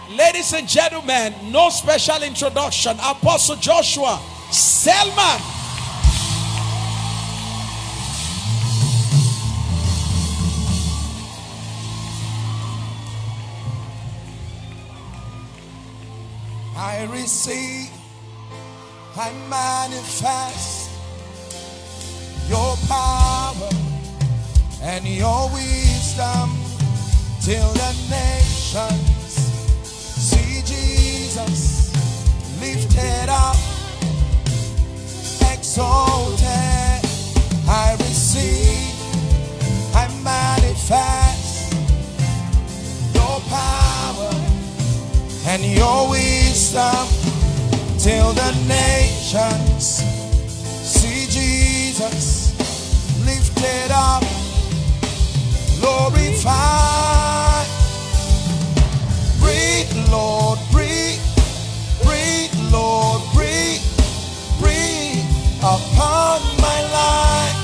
Ladies and gentlemen, no special introduction. Apostle Joshua Selman. I receive, I manifest your power and your wisdom till the nations see Jesus lifted up, exalted. I receive, I manifest your power and your wisdom till the nations see Jesus lifted up, glorified. Breathe, Lord, breathe, breathe, Lord, breathe, breathe upon my life.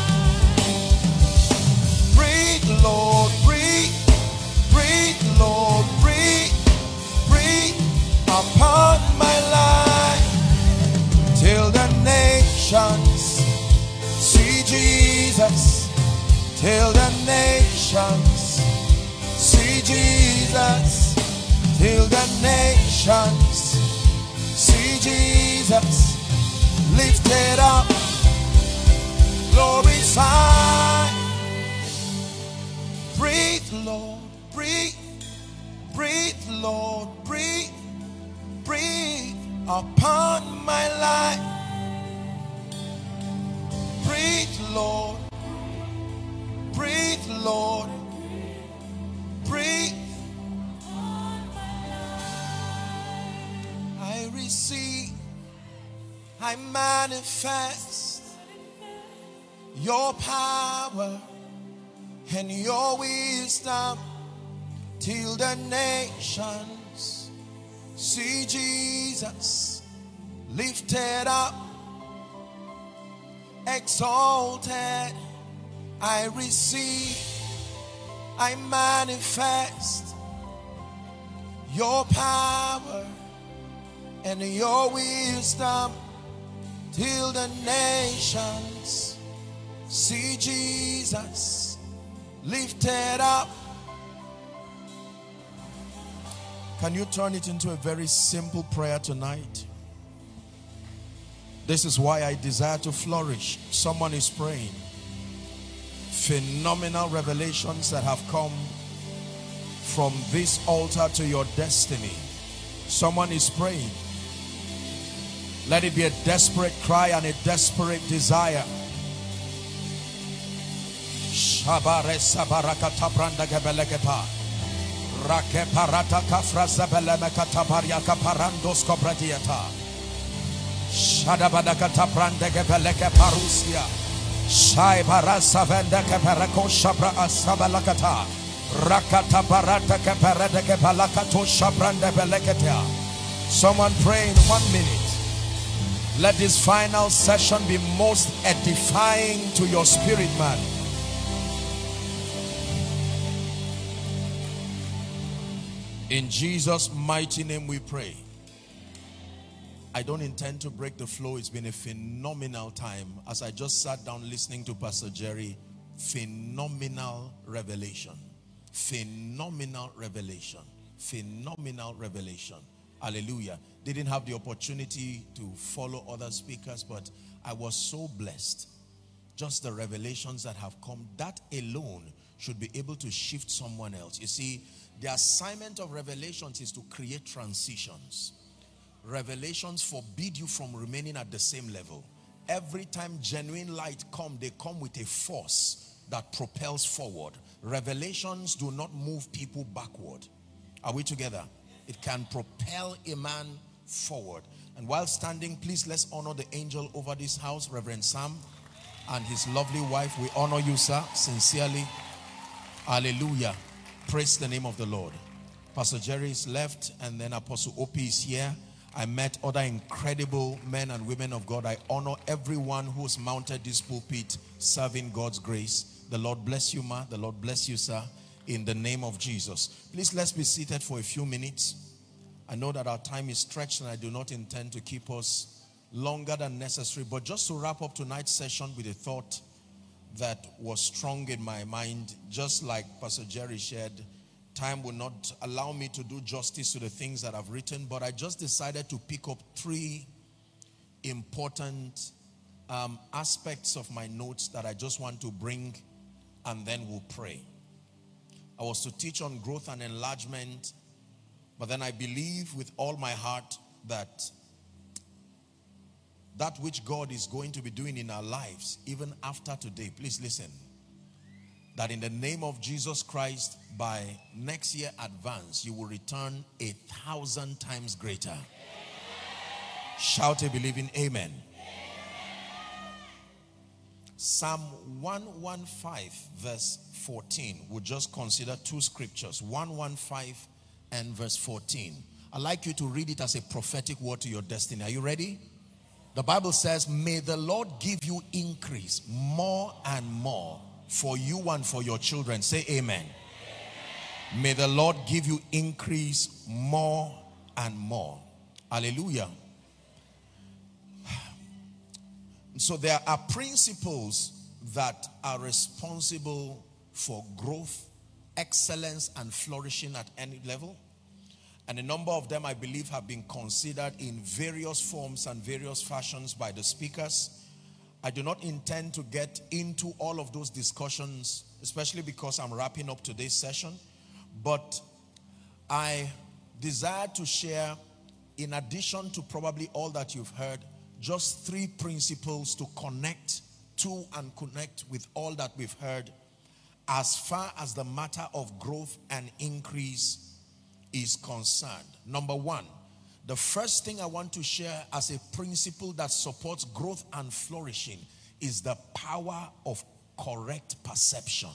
Breathe, Lord, breathe, breathe, Lord, breathe, breathe upon my life till the nations see Jesus, till the nations see Jesus, till the nations see Jesus lifted up, glorified. Breathe, Lord, breathe, breathe, Lord, breathe, breathe upon my life. Breathe, Lord, breathe, Lord, breathe. I receive, I manifest your power and your wisdom till the nations see Jesus lifted up, exalted. I receive, I manifest your power and your wisdom till the nations see Jesus lifted up. Can you turn it into a very simple prayer tonight? This is why I desire to flourish. Someone is praying. Phenomenal revelations that have come from this altar to your destiny. Someone is praying. Let it be a desperate cry and a desperate desire. Shabare sabarakata branda gebeleketa. Rake parata kafra zabelemekata bariaka parandos kobradiata. Shadabadakata branda gebeleke parusia. Shai barasa vendeke pereko shabra asabalakata. Rakata barata keperede kebalakato shabranda beleketea. Someone pray in 1 minute. Let this final session be most edifying to your spirit, man. In Jesus' mighty name we pray. I don't intend to break the flow. It's been a phenomenal time. As I just sat down listening to Pastor Jerry, phenomenal revelation. Phenomenal revelation. Phenomenal revelation. Hallelujah. Didn't have the opportunity to follow other speakers, but I was so blessed. Just the revelations that have come, that alone should be able to shift someone else. You see, the assignment of revelations is to create transitions. Revelations forbid you from remaining at the same level. Every time genuine light come, they come with a force that propels forward. Revelations do not move people backward. Are we together? It can propel a man forward. And while standing, please let's honor the angel over this house, Reverend Sam, and his lovely wife. We honor you, sir, sincerely. Hallelujah. Praise the name of the Lord. Pastor Jerry is left, and then Apostle Opie is here. I met other incredible men and women of God. I honor everyone who's mounted this pulpit serving God's grace. The Lord bless you, ma. The Lord bless you, sir, in the name of Jesus. Please, let's be seated for a few minutes. I know that our time is stretched and I do not intend to keep us longer than necessary. But just to wrap up tonight's session with a thought that was strong in my mind, just like Pastor Jerry shared, time will not allow me to do justice to the things that I've written, but I just decided to pick up three important aspects of my notes that I just want to bring, and then we'll pray. I was to teach on growth and enlargement, but then I believe with all my heart that which God is going to be doing in our lives, even after today, please listen, that in the name of Jesus Christ, by next year advance, you will return 1,000 times greater. Shout a believing amen. Psalm 115 verse 14. We'll just consider two scriptures, 115 and verse 14. I'd like you to read it as a prophetic word to your destiny. Are you ready? The Bible says, may the Lord give you increase more and more for you and for your children. Say amen. May the Lord give you increase more and more. Hallelujah. So there are principles that are responsible for growth, excellence, and flourishing at any level. And a number of them, I believe, have been considered in various forms and various fashions by the speakers. I do not intend to get into all of those discussions, especially because I'm wrapping up today's session. But I desire to share, in addition to probably all that you've heard, just three principles to connect to and connect with all that we've heard as far as the matter of growth and increase is concerned. Number one, the first thing I want to share as a principle that supports growth and flourishing is the power of correct perception.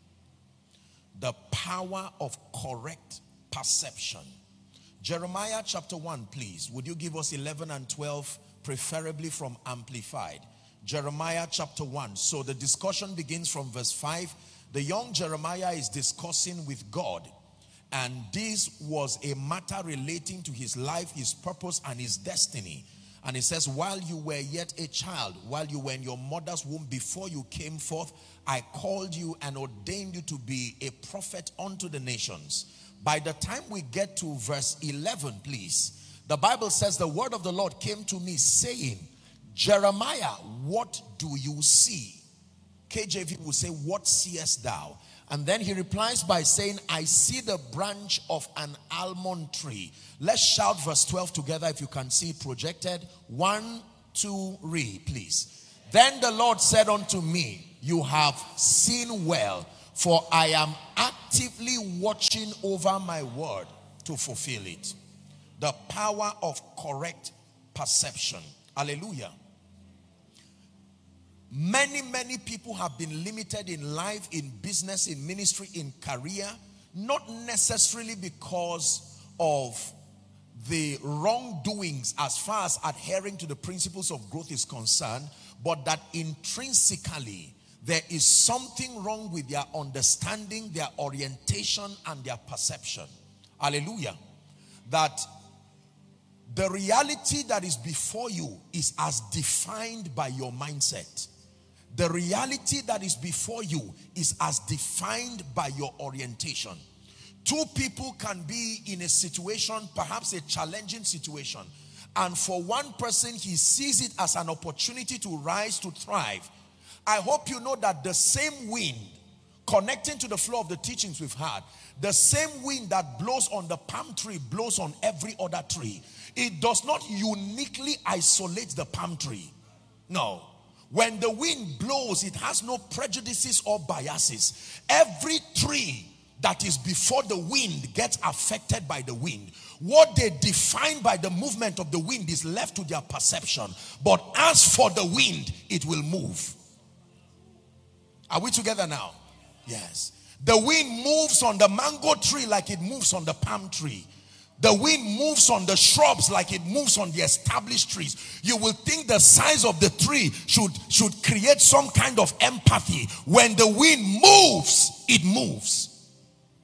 The power of correct perception. Jeremiah chapter 1, please. Would you give us 11 and 12, preferably from Amplified? Jeremiah chapter 1. So the discussion begins from verse 5. The young Jeremiah is discussing with God. And this was a matter relating to his life, his purpose, and his destiny. And he says, while you were yet a child, while you were in your mother's womb, before you came forth, I called you and ordained you to be a prophet unto the nations. By the time we get to verse 11, please, the Bible says the word of the Lord came to me saying, Jeremiah, what do you see? KJV will say, what seest thou? And then he replies by saying, I see the branch of an almond tree. Let's shout verse 12 together if you can see it projected. 1, 2, read, please. Then the Lord said unto me, you have seen well, for I am actively watching over my word to fulfill it. The power of correct perception. Hallelujah. Many people have been limited in life, in business, in ministry, in career, not necessarily because of the wrongdoings as far as adhering to the principles of growth is concerned, but that intrinsically there is something wrong with their understanding, their orientation, and their perception. Hallelujah. That the reality that is before you is as defined by your mindset. The reality that is before you is as defined by your orientation. Two people can be in a situation, perhaps a challenging situation, and for one person, he sees it as an opportunity to rise, to thrive. I hope you know that the same wind, connecting to the flow of the teachings we've had, the same wind that blows on the palm tree blows on every other tree. It does not uniquely isolate the palm tree. No. When the wind blows, it has no prejudices or biases. Every tree that is before the wind gets affected by the wind. What they define by the movement of the wind is left to their perception. But as for the wind, it will move. Are we together now? Yes. The wind moves on the mango tree like it moves on the palm tree. The wind moves on the shrubs like it moves on the established trees. You will think the size of the tree should create some kind of empathy. When the wind moves, it moves.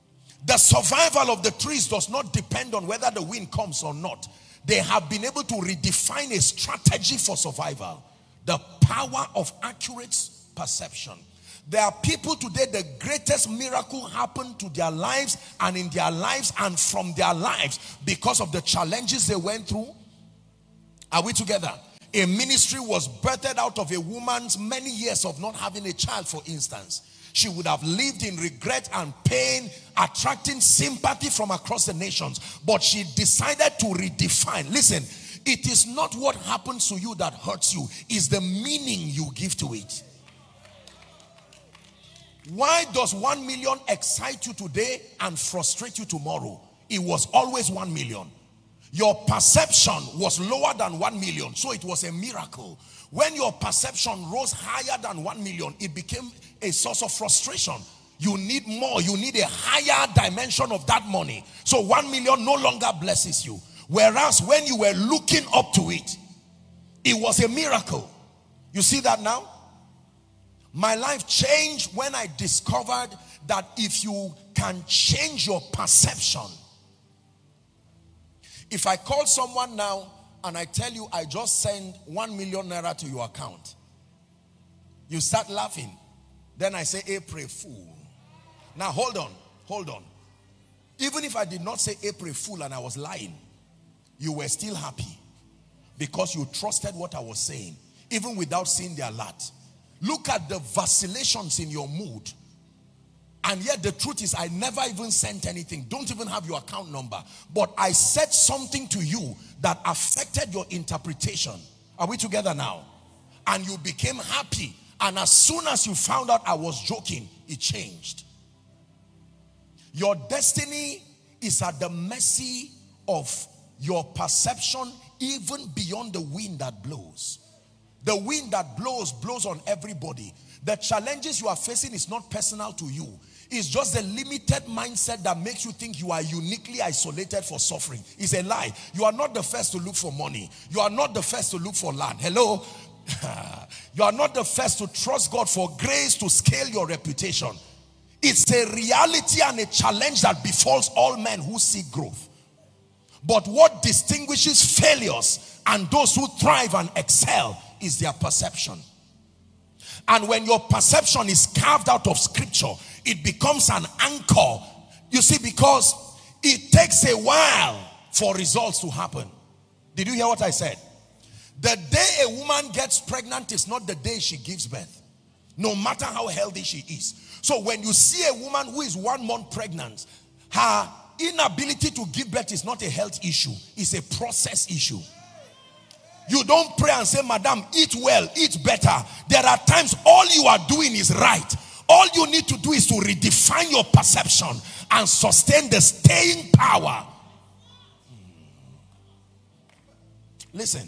The survival of the trees does not depend on whether the wind comes or not. They have been able to redefine a strategy for survival. The power of accurate perception. There are people today, the greatest miracle happened to their lives and in their lives and from their lives because of the challenges they went through. Are we together? A ministry was birthed out of a woman's many years of not having a child, for instance. She would have lived in regret and pain, attracting sympathy from across the nations. But she decided to redefine. Listen, it is not what happens to you that hurts you. It's the meaning you give to it. Why does 1 million excite you today and frustrate you tomorrow? It was always 1 million. Your perception was lower than 1 million, so it was a miracle. When your perception rose higher than 1 million, it became a source of frustration. You need more. You need a higher dimension of that money. So 1 million no longer blesses you. Whereas when you were looking up to it, it was a miracle. You see that now? My life changed when I discovered that if you can change your perception. If I call someone now and I tell you I just sent 1 million naira to your account, you start laughing. Then I say, April Fool. Now hold on. Even if I did not say April Fool and I was lying, you were still happy because you trusted what I was saying, even without seeing the alert. Look at the vacillations in your mood. And yet the truth is, I never even sent anything. Don't even have your account number. But I said something to you that affected your interpretation. Are we together now? And you became happy. And as soon as you found out I was joking, it changed. Your destiny is at the mercy of your perception, even beyond the wind that blows. The wind that blows on everybody. The challenges you are facing is not personal to you. It's just the limited mindset that makes you think you are uniquely isolated for suffering. It's a lie. You are not the first to look for money. You are not the first to look for land. Hello? You are not the first to trust God for grace to scale your reputation. It's a reality and a challenge that befalls all men who seek growth. But what distinguishes failures and those who thrive and excel is their perception. And when your perception is carved out of scripture, it becomes an anchor. You see, because it takes a while for results to happen. Did you hear what I said? The day a woman gets pregnant is not the day she gives birth, no matter how healthy she is. So when you see a woman who is 1 month pregnant, her inability to give birth is not a health issue, it's a process issue. You don't pray and say, Madam, eat well, eat better. There are times all you are doing is right. All you need to do is to redefine your perception and sustain the staying power. Listen.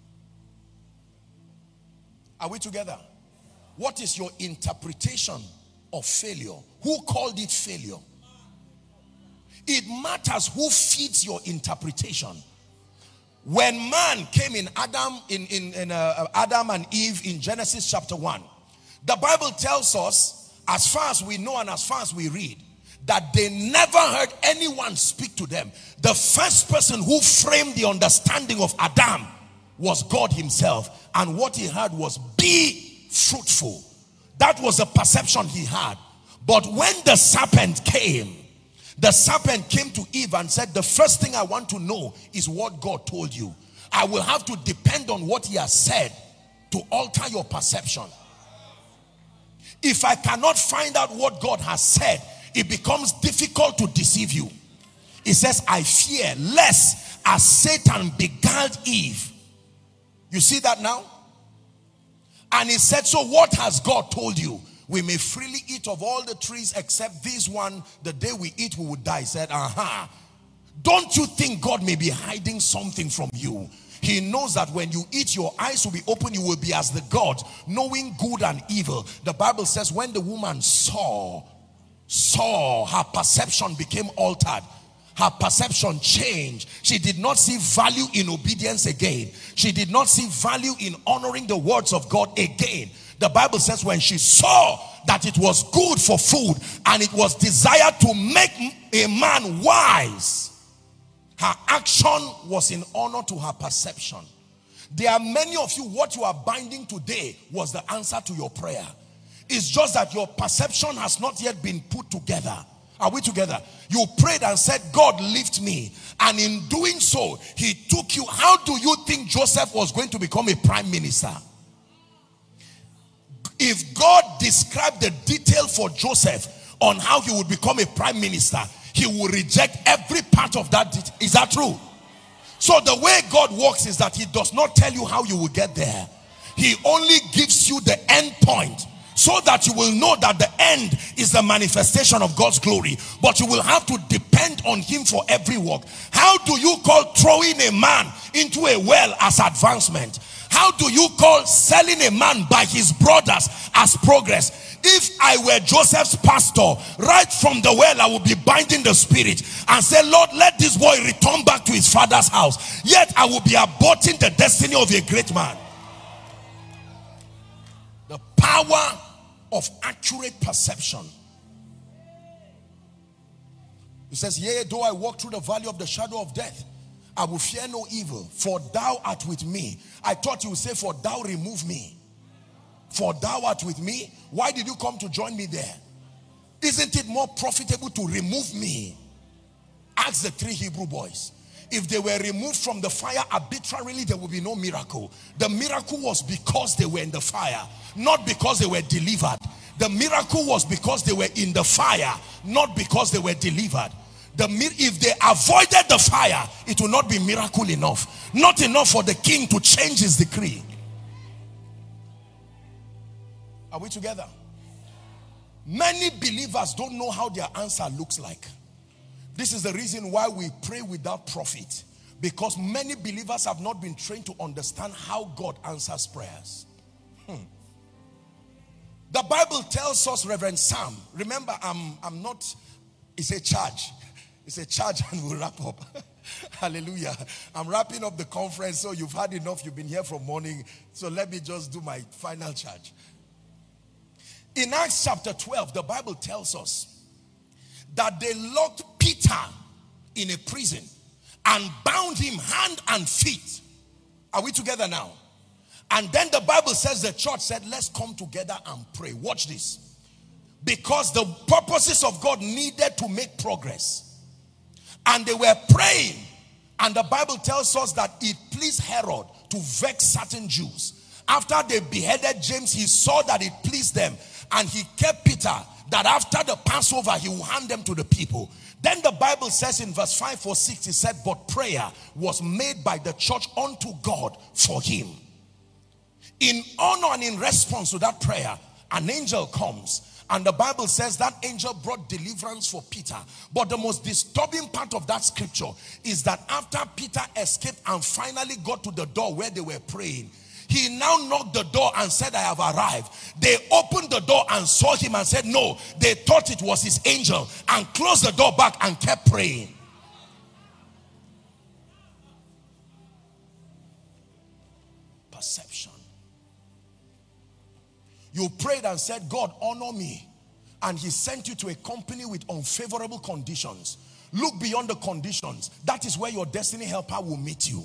Are we together? What is your interpretation of failure? Who called it failure? It matters who feeds your interpretation. When man came in Adam and Eve in Genesis chapter 1, the Bible tells us, as far as we know and as far as we read, that they never heard anyone speak to them. The first person who framed the understanding of Adam was God himself. And what he heard was, be fruitful. That was the perception he had. But when the serpent came to Eve and said, the first thing I want to know is what God told you. I will have to depend on what he has said to alter your perception. If I cannot find out what God has said, it becomes difficult to deceive you. It says, I fear lest as Satan beguiled Eve. You see that now? And he said, so what has God told you? We may freely eat of all the trees except this one. The day we eat, we will die. He said, don't you think God may be hiding something from you? He knows that when you eat, your eyes will be open. You will be as the gods, knowing good and evil. The Bible says when the woman saw, her perception became altered. Her perception changed. She did not see value in obedience again. She did not see value in honoring the words of God again. The Bible says when she saw that it was good for food and it was desired to make a man wise, her action was in honor to her perception. There are many of you, what you are binding today was the answer to your prayer. It's just that your perception has not yet been put together. Are we together? You prayed and said, God lift me. And in doing so, he took you. How do you think Joseph was going to become a prime minister? If God described the detail for Joseph on how he would become a prime minister, he will reject every part of that detail. Is that true? So the way God works is that he does not tell you how you will get there. He only gives you the end point, so that you will know that the end is the manifestation of God's glory. But you will have to depend on him for every work. How do you call throwing a man into a well as advancement? How do you call selling a man by his brothers as progress? If I were Joseph's pastor, right from the well I would be binding the spirit and say, Lord, let this boy return back to his father's house. Yet I will be aborting the destiny of a great man. The power of accurate perception. He says, yea, though I walk through the valley of the shadow of death, I will fear no evil, for thou art with me. I thought you would say, for thou remove me. For thou art with me. Why did you come to join me there? Isn't it more profitable to remove me? Ask the 3 Hebrew boys. If they were removed from the fire arbitrarily, there would be no miracle. The miracle was because they were in the fire, not because they were delivered. The miracle was because they were in the fire, not because they were delivered. If they avoided the fire, it will not be miracle enough. Not enough for the king to change his decree. Are we together? Many believers don't know how their answer looks like. This is the reason why we pray without profit. Because many believers have not been trained to understand how God answers prayers. The Bible tells us, Reverend Sam, remember I'm not, it's a charge. It's a charge and we'll wrap up. Hallelujah. I'm wrapping up the conference, so you've had enough. You've been here from morning. So let me just do my final charge. In Acts chapter 12, the Bible tells us that they locked Peter in a prison and bound him hand and feet. Are we together now? And then the Bible says the church said, let's come together and pray. Watch this. Because the purposes of God needed to make progress. And they were praying. And the Bible tells us that it pleased Herod to vex certain Jews. After they beheaded James, he saw that it pleased them. And he kept Peter, that after the Passover, he will hand them to the people. Then the Bible says in verse 5 or 6, he said, but prayer was made by the church unto God for him. In honor and in response to that prayer, an angel comes. And the Bible says that angel brought deliverance for Peter. But the most disturbing part of that scripture is that after Peter escaped and finally got to the door where they were praying, he now knocked the door and said, I have arrived. They opened the door and saw him and said, no. They thought it was his angel and closed the door back and kept praying. Perception. You prayed and said, God, honor me. And he sent you to a company with unfavorable conditions. Look beyond the conditions. That is where your destiny helper will meet you.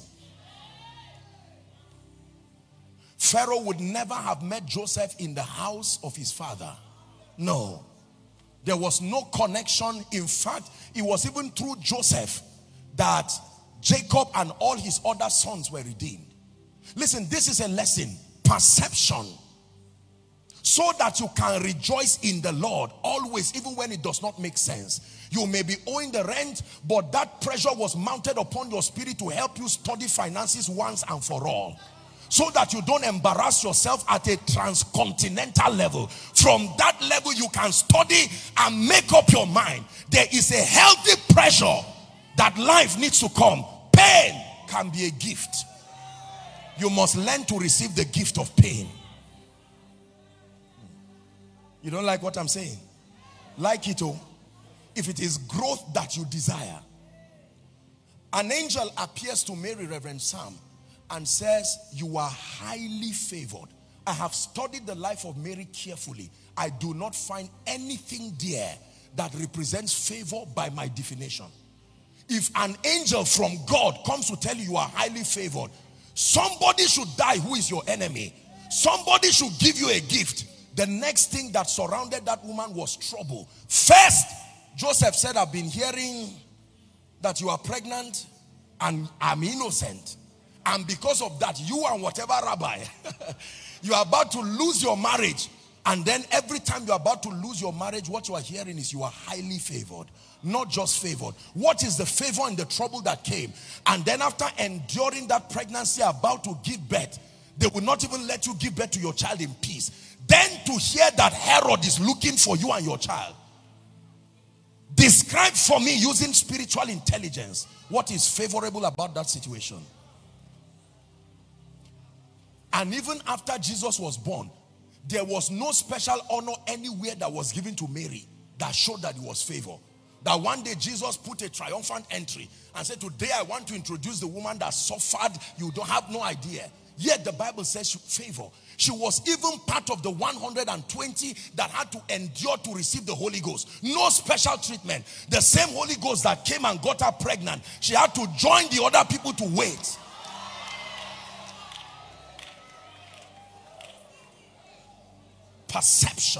Pharaoh would never have met Joseph in the house of his father. No. There was no connection. In fact, it was even through Joseph that Jacob and all his other sons were redeemed. Listen, this is a lesson. Perception. So that you can rejoice in the Lord always, even when it does not make sense. You may be owing the rent, but that pressure was mounted upon your spirit to help you study finances once and for all. So that you don't embarrass yourself at a transcontinental level. From that level, you can study and make up your mind. There is a healthy pressure that life needs to come. Pain can be a gift. You must learn to receive the gift of pain. You don't like what I'm saying? Like it, oh. If it is growth that you desire. An angel appears to Mary, Reverend Sam, and says, you are highly favored. I have studied the life of Mary carefully. I do not find anything there that represents favor by my definition. If an angel from God comes to tell you you are highly favored, somebody should die who is your enemy. Somebody should give you a gift. The next thing that surrounded that woman was trouble. First, Joseph said, I've been hearing that you are pregnant and I'm innocent. And because of that, you and whatever rabbi, you are about to lose your marriage. And then every time you're about to lose your marriage, what you are hearing is you are highly favored. Not just favored. What is the favor and the trouble that came? And then after enduring that pregnancy, about to give birth, they will not even let you give birth to your child in peace. Then to hear that Herod is looking for you and your child. Describe for me, using spiritual intelligence, what is favorable about that situation. And even after Jesus was born, there was no special honor anywhere that was given to Mary that showed that it was favor. That one day Jesus put a triumphant entry and said, today I want to introduce the woman that suffered. You don't have no idea. Yet the Bible says favor. She was even part of the 120 that had to endure to receive the Holy Ghost. No special treatment. The same Holy Ghost that came and got her pregnant, she had to join the other people to wait. Perception.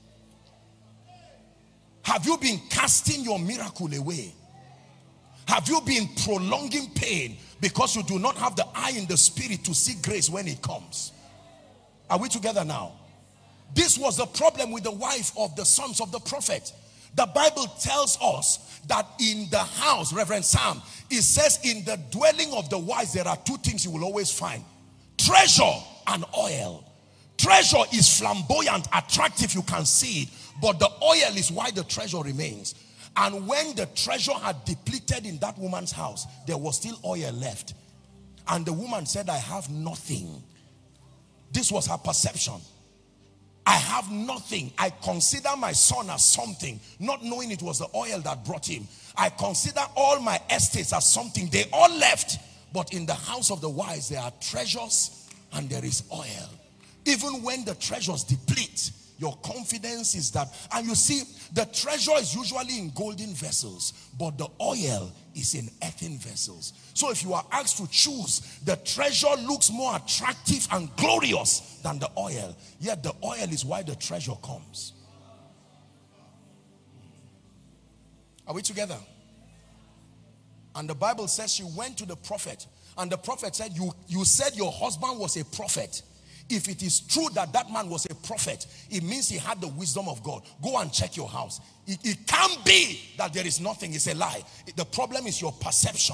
Have you been casting your miracle away? Have you been prolonging pain because you do not have the eye in the spirit to see grace when it comes? Are we together now? This was the problem with the wife of the sons of the prophet. The Bible tells us that in the house, Reverend Sam, it says in the dwelling of the wise there are two things you will always find: treasure and oil. Treasure is flamboyant, attractive, you can see it, but the oil is why the treasure remains. And when the treasure had depleted in that woman's house, there was still oil left. And the woman said, I have nothing. This was her perception. I have nothing. I consider my son as something, not knowing it was the oil that brought him. I consider all my estates as something. They all left. But in the house of the wise, there are treasures and there is oil. Even when the treasures deplete, your confidence is that. And you see, the treasure is usually in golden vessels, but the oil is in earthen vessels. So if you are asked to choose, the treasure looks more attractive and glorious than the oil. Yet the oil is why the treasure comes. Are we together? And the Bible says she went to the prophet, and the prophet said, you said your husband was a prophet. If it is true that that man was a prophet, it means he had the wisdom of God. Go and check your house. It can't be that there is nothing. It's a lie. The problem is your perception.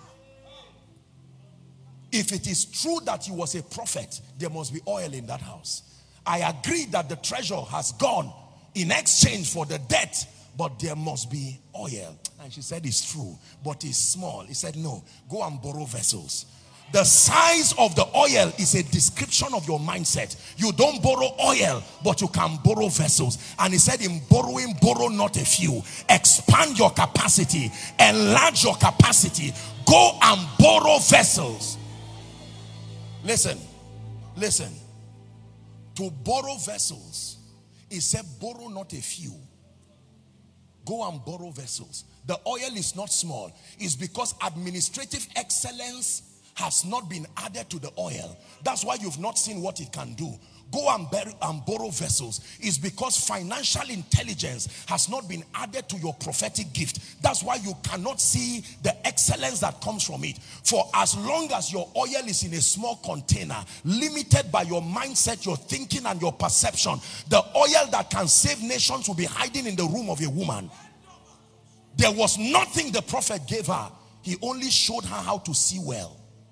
If it is true that he was a prophet, there must be oil in that house. I agree that the treasure has gone in exchange for the debt, but there must be oil. And she said, it's true, but it's small. He said, no, go and borrow vessels. The size of the oil is a description of your mindset. You don't borrow oil, but you can borrow vessels. And he said, in borrowing, borrow not a few. Expand your capacity. Enlarge your capacity. Go and borrow vessels. Listen. Listen. To borrow vessels, he said, borrow not a few. Go and borrow vessels. The oil is not small. It's because administrative excellence has not been added to the oil. That's why you've not seen what it can do. Go and borrow vessels. It's because financial intelligence has not been added to your prophetic gift. That's why you cannot see the excellence that comes from it. For as long as your oil is in a small container, limited by your mindset, your thinking, and your perception, the oil that can save nations will be hiding in the room of a woman. There was nothing the prophet gave her. He only showed her how to see well.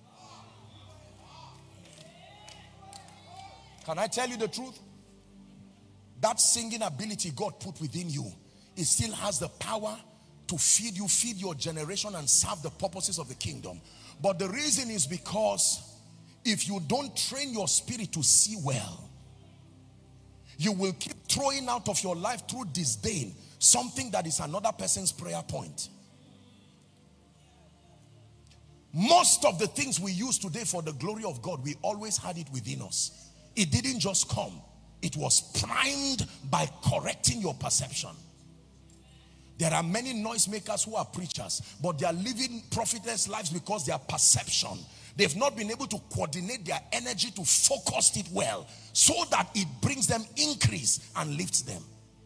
Can I tell you the truth? That singing ability God put within you, it still has the power to feed you, feed your generation, and serve the purposes of the kingdom. But the reason is because if you don't train your spirit to see well, you will keep throwing out of your life through disdain something that is another person's prayer point. Most of the things we use today for the glory of God, we always had it within us. It didn't just come. It was primed by correcting your perception. There are many noisemakers who are preachers, but they are living profitless lives because their perception, they've not been able to coordinate their energy to focus it well so that it brings them increase and lifts them.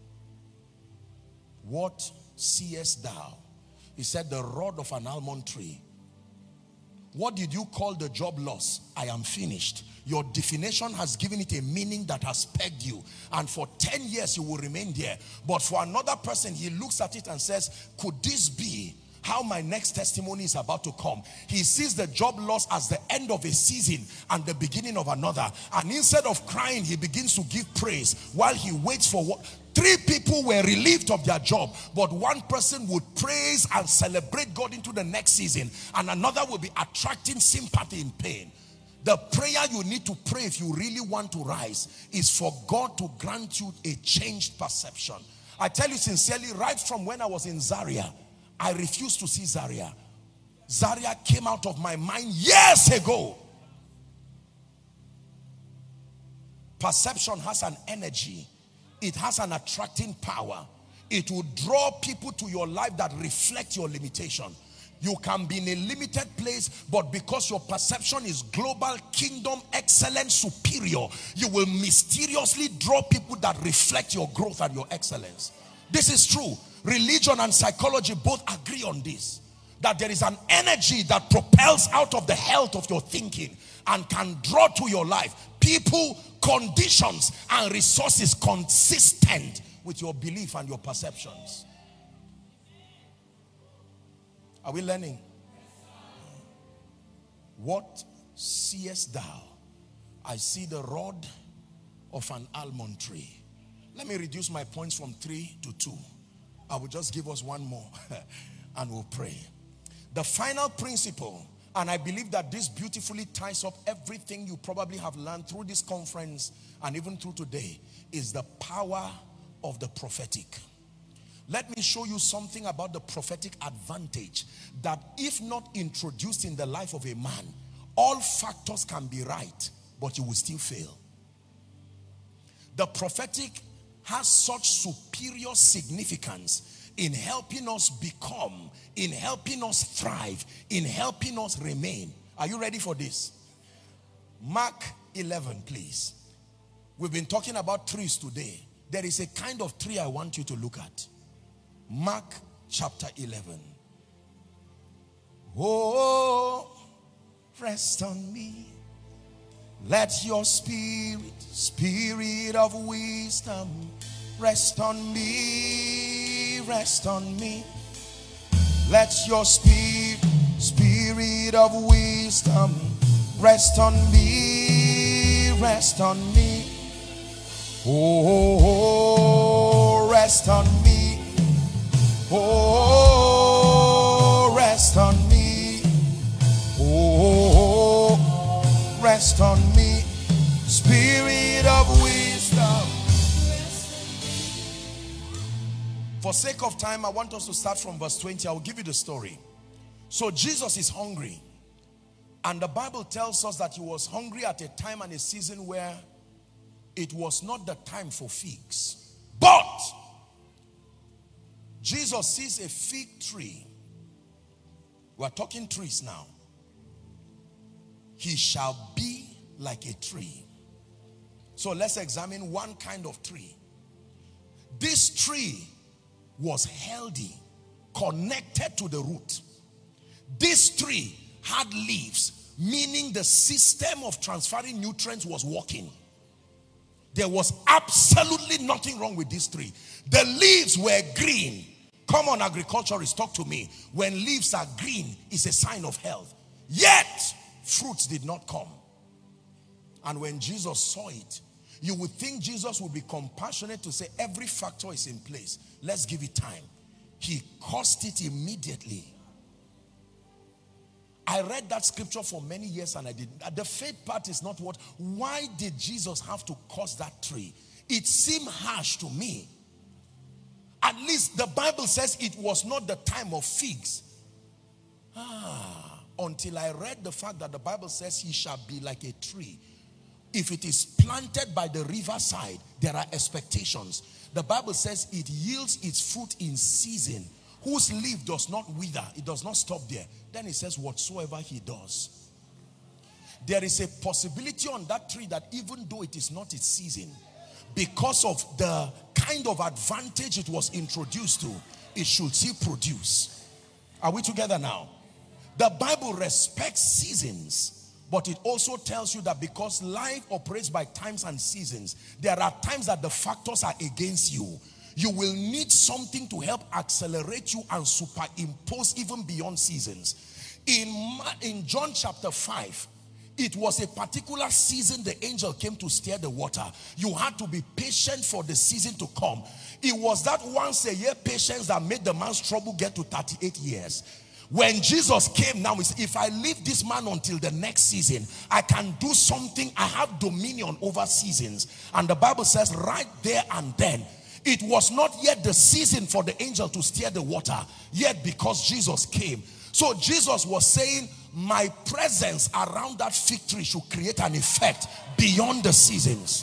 What seest thou? He said, the rod of an almond tree. What did you call the job loss? I am finished. Your definition has given it a meaning that has pegged you. And for 10 years you will remain there. But for another person, he looks at it and says, could this be how my next testimony is about to come? He sees the job loss as the end of a season and the beginning of another. And instead of crying, he begins to give praise while he waits for what? 3 people were relieved of their job, but one person would praise and celebrate God into the next season, and another will be attracting sympathy in pain. The prayer you need to pray if you really want to rise is for God to grant you a changed perception. I tell you sincerely, right from when I was in Zaria, I refused to see Zaria. Zaria came out of my mind years ago. Perception has an energy. It has an attracting power. It will draw people to your life that reflect your limitation. You can be in a limited place, but because your perception is global, kingdom, excellent, superior, you will mysteriously draw people that reflect your growth and your excellence. This is true. Religion and psychology both agree on this. That there is an energy that propels out of the health of your thinking and can draw to your life people, conditions, and resources consistent with your belief and your perceptions. Are we learning? What seest thou? I see the rod of an almond tree. Let me reduce my points from 3 to 2. I will just give us one more and we'll pray. The final principle, and I believe that this beautifully ties up everything you probably have learned through this conference and even through today, is the power of the prophetic. Let me show you something about the prophetic advantage that, if not introduced in the life of a man, all factors can be right, but you will still fail. The prophetic has such superior significance in helping us become, in helping us thrive, in helping us remain. Are you ready for this? Mark 11, please. We've been talking about trees today. There is a kind of tree I want you to look at. Mark chapter 11. Oh, rest on me. Let your spirit of wisdom, rest on me, rest on me. Let your spirit of wisdom, rest on me, rest on me. Oh, rest on me. Oh, rest on me. Oh, rest on me. Spirit of wisdom. For sake of time, I want us to start from verse 20. I will give you the story. So Jesus is hungry. And the Bible tells us that he was hungry at a time and a season where it was not the time for figs. But Jesus sees a fig tree. We're talking trees now. He shall be like a tree. So let's examine one kind of tree. This tree was healthy, connected to the root. This tree had leaves, meaning the system of transferring nutrients was working. There was absolutely nothing wrong with this tree. The leaves were green. Come on, agriculturists, talk to me. When leaves are green, it's a sign of health. Yet, fruits did not come. And when Jesus saw it, you would think Jesus would be compassionate to say, every factor is in place. Let's give it time. He cursed it immediately. I read that scripture for many years and I didn't. The faith part is not what. Why did Jesus have to curse that tree? It seemed harsh to me. At least the Bible says it was not the time of figs. Until I read the fact that the Bible says he shall be like a tree. If it is planted by the riverside, there are expectations. The Bible says it yields its fruit in season, whose leaf does not wither. It does not stop there. Then it says whatsoever he does. There is a possibility on that tree that even though it is not its season, because of the kind of advantage it was introduced to, it should still produce. Are we together now? The Bible respects seasons, but it also tells you that because life operates by times and seasons, there are times that the factors are against you. You will need something to help accelerate you and superimpose even beyond seasons. In John chapter 5, it was a particular season the angel came to stir the water. You had to be patient for the season to come. It was that once a year patience that made the man's trouble get to 38 years. When Jesus came now, he said, if I leave this man until the next season, I can do something. I have dominion over seasons. And the Bible says right there and then, it was not yet the season for the angel to stir the water, yet because Jesus came. So Jesus was saying, my presence around that fig tree should create an effect beyond the seasons.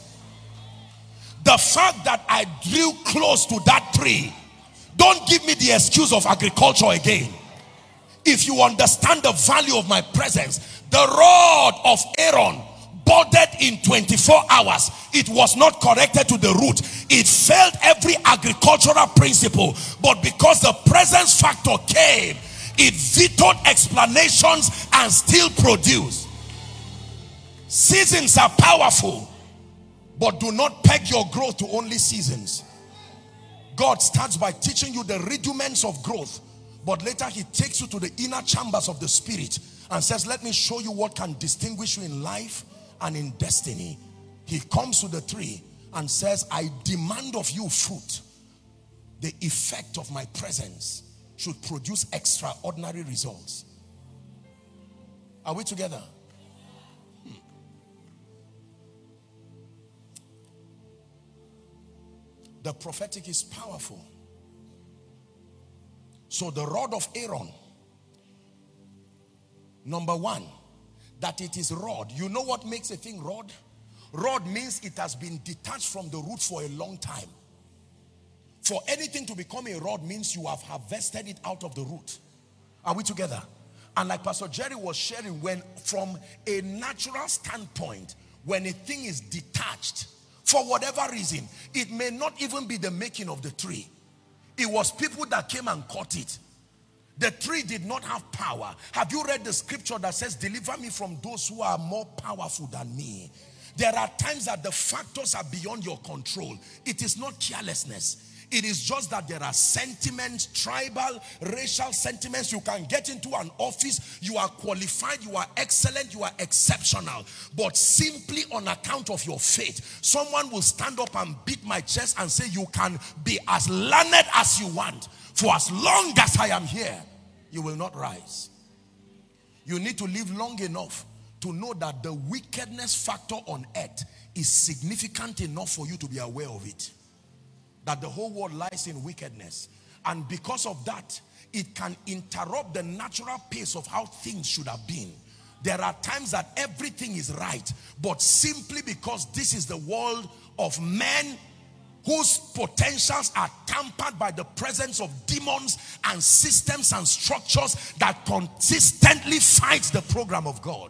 The fact that I drew close to that tree, don't give me the excuse of agriculture again. If you understand the value of my presence, the rod of Aaron budded in 24 hours. It was not corrected to the root. It failed every agricultural principle. But because the presence factor came, it vetoed explanations and still produced. Seasons are powerful, but do not peg your growth to only seasons. God starts by teaching you the rudiments of growth, but later he takes you to the inner chambers of the spirit and says, let me show you what can distinguish you in life and in destiny. He comes to the tree and says, I demand of you fruit. The effect of my presence should produce extraordinary results. Are we together? The prophetic is powerful. So the rod of Aaron, number one, that it is rod. You know what makes a thing rod? Rod means it has been detached from the root for a long time. For anything to become a rod means you have harvested it out of the root. Are we together? And like Pastor Jerry was sharing, when from a natural standpoint, when a thing is detached, for whatever reason, it may not even be the making of the tree. It was people that came and caught it. The tree did not have power. Have you read the scripture that says, deliver me from those who are more powerful than me? There are times that the factors are beyond your control. It is not carelessness. It is just that there are sentiments, tribal, racial sentiments. You can get into an office, you are qualified, you are excellent, you are exceptional. But simply on account of your faith, someone will stand up and beat my chest and say, you can be as learned as you want. For as long as I am here, you will not rise. You need to live long enough to know that the wickedness factor on earth is significant enough for you to be aware of it. That the whole world lies in wickedness. And because of that, it can interrupt the natural pace of how things should have been. There are times that everything is right, but simply because this is the world of men whose potentials are tampered by the presence of demons and systems and structures that consistently fights the program of God.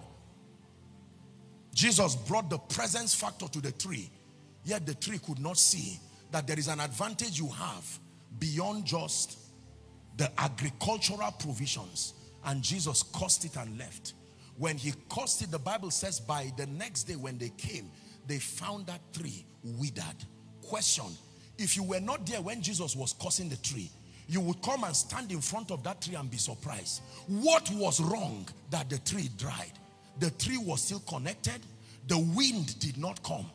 Jesus brought the presence factor to the tree, yet the tree could not see that there is an advantage you have beyond just the agricultural provisions. And Jesus cursed it and left. When he cursed it, the Bible says by the next day when they came, they found that tree withered. Question: if you were not there when Jesus was cursing the tree, you would come and stand in front of that tree and be surprised. What was wrong that the tree dried? The tree was still connected. The wind did not come.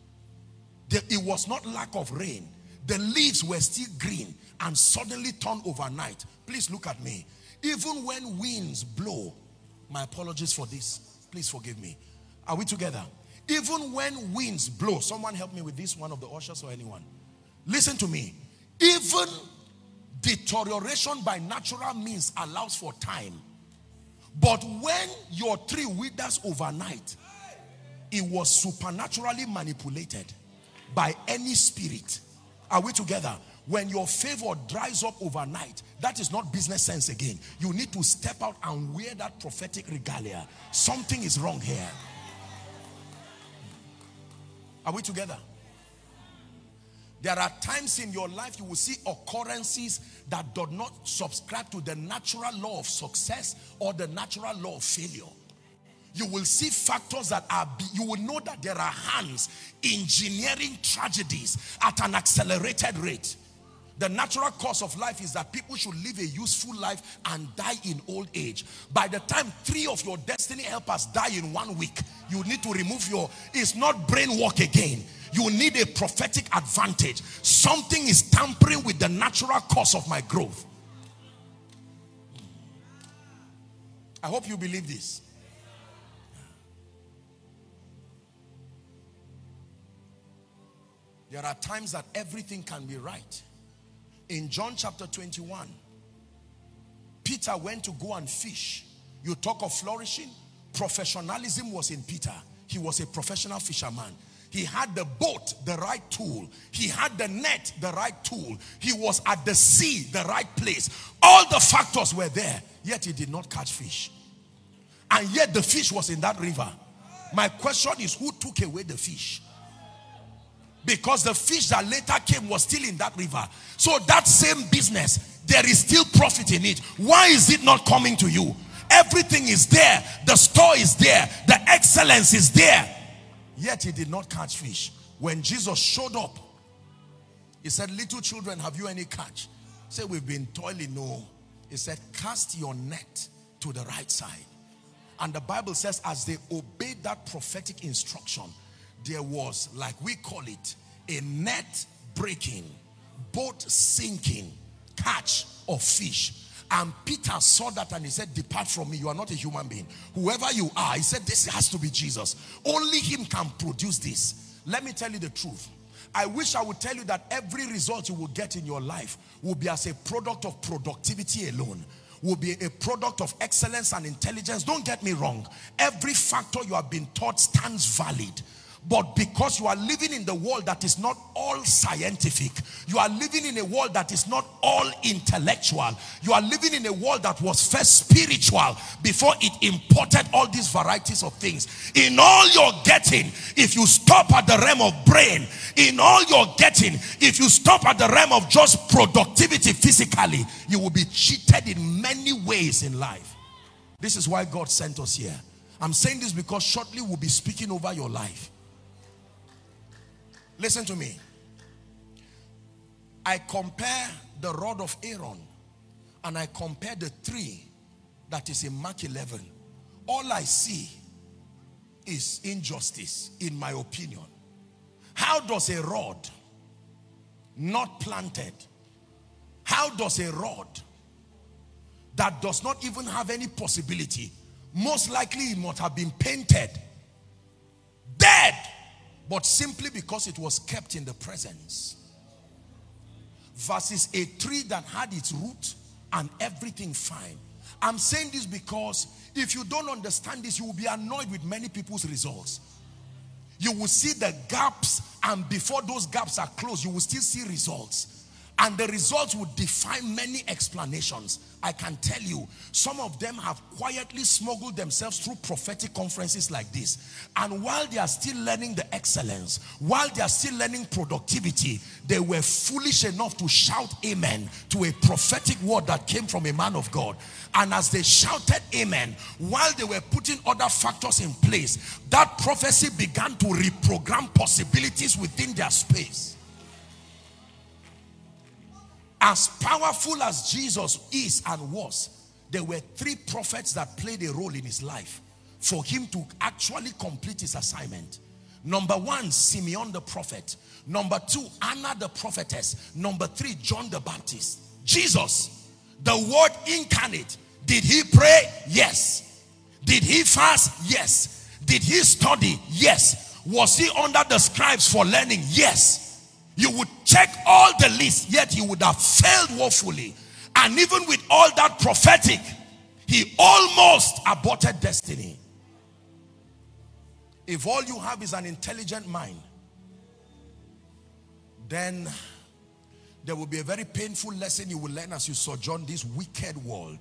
It was not lack of rain. The leaves were still green and suddenly turned overnight. Please look at me. Even when winds blow, my apologies for this, please forgive me. Are we together? Even when winds blow, someone help me with this, one of the ushers or anyone. Listen to me. Even deterioration by natural means allows for time. But when your tree withers overnight, it was supernaturally manipulated by any spirit. Are we together? When your favor dries up overnight, that is not business sense again. You need to step out and wear that prophetic regalia. Something is wrong here. Are we together? There are times in your life you will see occurrences that do not subscribe to the natural law of success or the natural law of failure. You will see factors that are, you will know that there are hands engineering tragedies at an accelerated rate. The natural course of life is that people should live a useful life and die in old age. By the time 3 of your destiny helpers die in 1 week, you need to remove your, it's not brain work again. You need a prophetic advantage. Something is tampering with the natural course of my growth. I hope you believe this. There are times that everything can be right. In John chapter 21, Peter went to go and fish. You talk of flourishing. Professionalism was in Peter. He was a professional fisherman. He had the boat, the right tool. He had the net, the right tool. He was at the sea, the right place. All the factors were there, yet he did not catch fish. And yet the fish was in that river. My question is, who took away the fish? Because the fish that later came was still in that river. So that same business, there is still profit in it. Why is it not coming to you? Everything is there. The store is there. The excellence is there. Yet he did not catch fish. When Jesus showed up, he said, little children, have you any catch? He said, we've been toiling. No. He said, cast your net to the right side. And the Bible says, as they obeyed that prophetic instruction, there was, like we call it, a net breaking, boat sinking, catch of fish. And Peter saw that and he said, depart from me, you are not a human being. Whoever you are, he said, this has to be Jesus. Only him can produce this. Let me tell you the truth. I wish I would tell you that every result you will get in your life will be as a product of productivity alone. Will be a product of excellence and intelligence. Don't get me wrong. Every factor you have been taught stands valid. But because you are living in the world that is not all scientific, you are living in a world that is not all intellectual, you are living in a world that was first spiritual before it imported all these varieties of things. In all you're getting, if you stop at the realm of brain, in all you're getting, if you stop at the realm of just productivity physically, you will be cheated in many ways in life. This is why God sent us here. I'm saying this because shortly we'll be speaking over your life. Listen to me. I compare the rod of Aaron and I compare the tree that is in Mark 11. All I see is injustice, in my opinion. How does a rod not planted, how does a rod that does not even have any possibility, most likely it must have been painted, dead, but simply because it was kept in the presence, versus a tree that had its root and everything fine. I'm saying this because if you don't understand this, you will be annoyed with many people's results. You will see the gaps, and before those gaps are closed, you will still see results. And the results would defy many explanations. I can tell you, some of them have quietly smuggled themselves through prophetic conferences like this. And while they are still learning the excellence, while they are still learning productivity, they were foolish enough to shout amen to a prophetic word that came from a man of God. And as they shouted amen, while they were putting other factors in place, that prophecy began to reprogram possibilities within their space. As powerful as Jesus is and was, there were 3 prophets that played a role in his life for him to actually complete his assignment. Number 1, Simeon the prophet. Number 2, Anna the prophetess. Number 3, John the Baptist. Jesus, the word incarnate. Did he pray? Yes. Did he fast? Yes. Did he study? Yes. Was he under the scribes for learning? Yes. You would check all the lists, yet he would have failed woefully. And even with all that prophetic, he almost aborted destiny. If all you have is an intelligent mind, then there will be a very painful lesson you will learn as you sojourn this wicked world.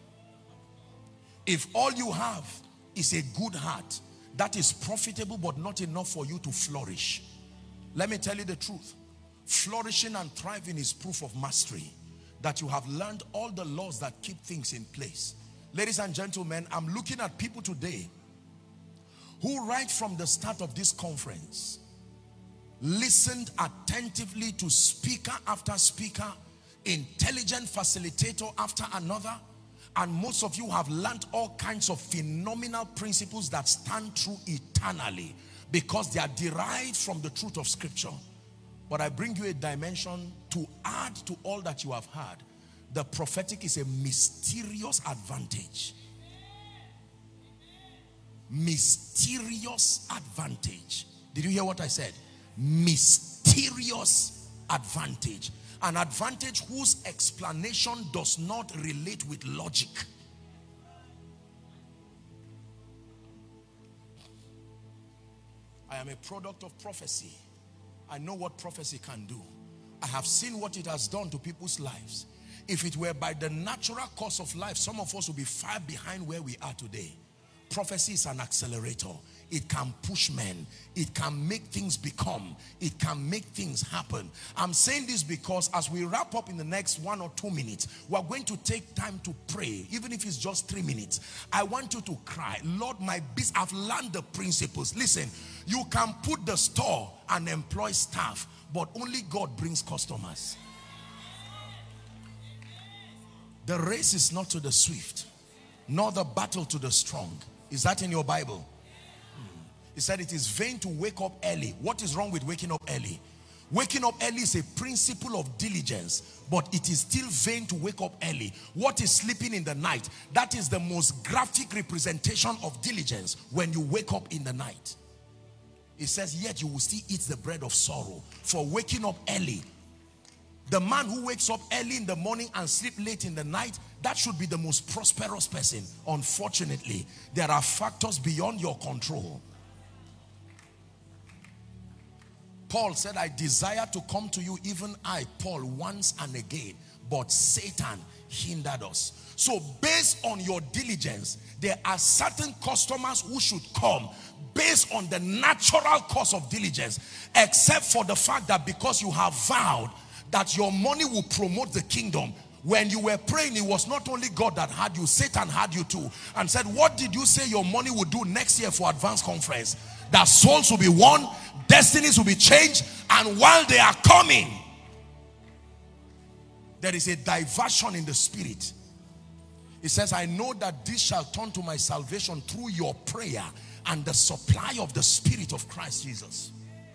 If all you have is a good heart, that is profitable but not enough for you to flourish. Let me tell you the truth. Flourishing and thriving is proof of mastery, that you have learned all the laws that keep things in place. Ladies and gentlemen, I'm looking at people today who right from the start of this conference listened attentively to speaker after speaker, intelligent facilitator after another, and most of you have learned all kinds of phenomenal principles that stand true eternally because they are derived from the truth of Scripture. But I bring you a dimension to add to all that you have heard. The prophetic is a mysterious advantage. Mysterious advantage. Did you hear what I said? Mysterious advantage. An advantage whose explanation does not relate with logic. I am a product of prophecy. I know what prophecy can do. I have seen what it has done to people's lives. If it were by the natural course of life, some of us would be far behind where we are today. Prophecy is an accelerator. It can push men. It can make things become. It can make things happen. I'm saying this because as we wrap up in the next 1 or 2 minutes, we're going to take time to pray, even if it's just 3 minutes. I want you to cry, Lord, my business, I've learned the principles. Listen, you can put the store and employ staff, but only God brings customers. The race is not to the swift, nor the battle to the strong. Is that in your Bible? He said it is vain to wake up early. What is wrong with waking up early? Waking up early is a principle of diligence, but it is still vain to wake up early. What is sleeping in the night? That is the most graphic representation of diligence, when you wake up in the night. It says, yet you will still eat the bread of sorrow for waking up early. The man who wakes up early in the morning and sleep late in the night, that should be the most prosperous person. Unfortunately, there are factors beyond your control. Paul said, I desire to come to you, even I, Paul, once and again, but Satan hindered us. So based on your diligence, there are certain customers who should come based on the natural course of diligence, except for the fact that because you have vowed that your money will promote the kingdom. When you were praying, it was not only God that had you, Satan had you too, and said, what did you say your money would do next year for advanced conference? That souls will be won, destinies will be changed, and while they are coming, there is a diversion in the spirit. It says, I know that this shall turn to my salvation through your prayer and the supply of the Spirit of Christ Jesus.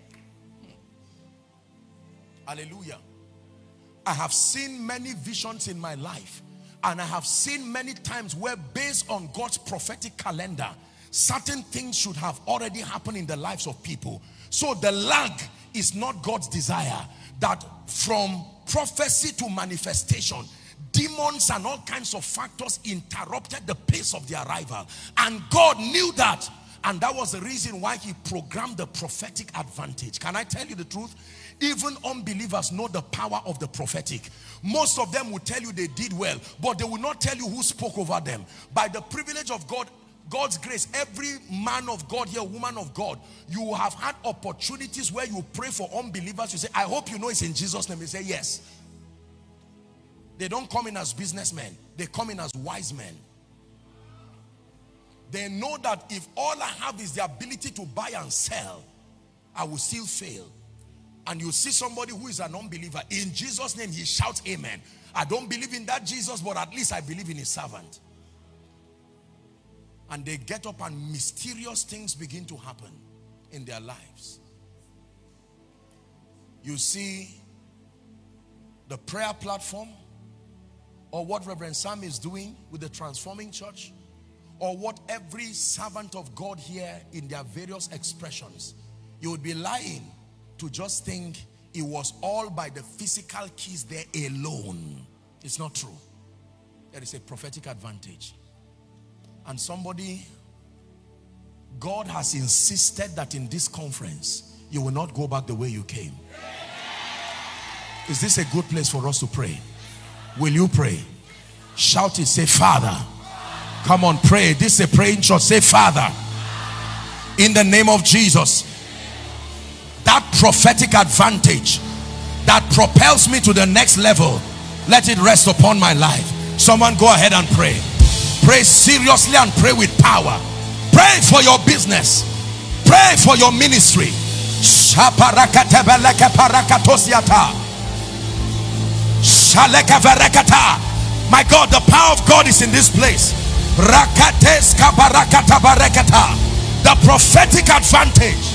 Hallelujah. I have seen many visions in my life, and I have seen many times where, based on God's prophetic calendar, certain things should have already happened in the lives of people. So the lag is not God's desire, that from prophecy to manifestation, demons and all kinds of factors interrupted the pace of the arrival. And God knew that, and that was the reason why he programmed the prophetic advantage. Can I tell you the truth? Even unbelievers know the power of the prophetic. Most of them will tell you they did well, but they will not tell you who spoke over them. By the privilege of God, God's grace, every man of God here, woman of God, you have had opportunities where you pray for unbelievers. You say, I hope you know it's in Jesus' name. They say, yes. They don't come in as businessmen. They come in as wise men. They know that if all I have is the ability to buy and sell, I will still fail. And you see somebody who is an unbeliever, in Jesus' name he shouts amen. I don't believe in that Jesus, but at least I believe in his servant. And they get up and mysterious things begin to happen in their lives. You see the prayer platform, or what Reverend Sam is doing with the Transforming Church, or what every servant of God here in their various expressions, you would be lying to just think it was all by the physical keys there alone. It's not true. There is a prophetic advantage. And somebody God has insisted that in this conference, you will not go back the way you came. Is this a good place for us to pray? Will you pray? Shout it, say, Father. Come on, pray. This is a praying church. Say, Father, in the name of Jesus, that prophetic advantage that propels me to the next level, let it rest upon my life. Someone go ahead and pray. Pray seriously and pray with power. Pray for your business. Pray for your ministry. My God, the power of God is in this place. The prophetic advantage.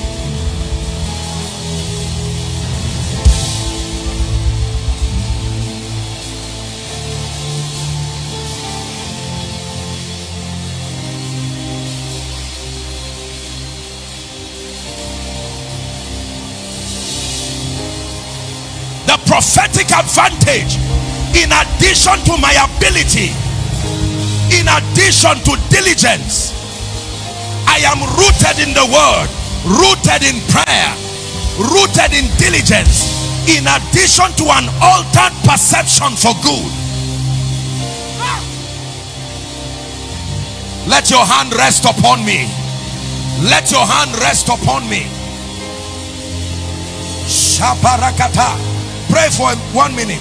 The prophetic advantage, in addition to my ability, in addition to diligence, I am rooted in the word, rooted in prayer, rooted in diligence, in addition to an altered perception for good. Let your hand rest upon me. Let your hand rest upon me. Shabarakata. Pray for 1 minute.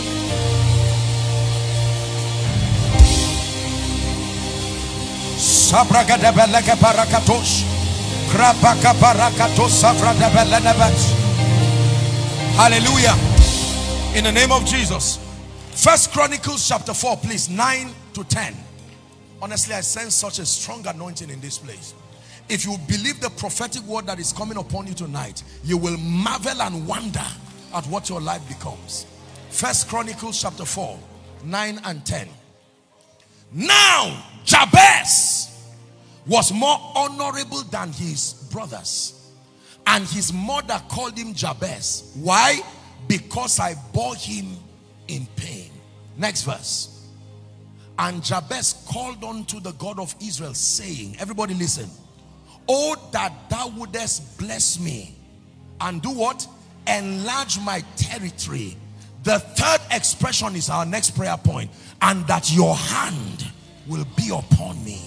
Hallelujah. In the name of Jesus. First Chronicles chapter 4, please, 9 to 10. Honestly, I sense such a strong anointing in this place. If you believe the prophetic word that is coming upon you tonight, you will marvel and wonder at what your life becomes. First Chronicles chapter 4, 9 and 10. Now Jabez was more honorable than his brothers, and his mother called him Jabez. Why? Because I bore him in pain. Next verse. And Jabez called unto the God of Israel, saying, everybody listen, oh, that thou wouldest bless me and do what? Enlarge my territory. The third expression is our next prayer point. And that your hand will be upon me.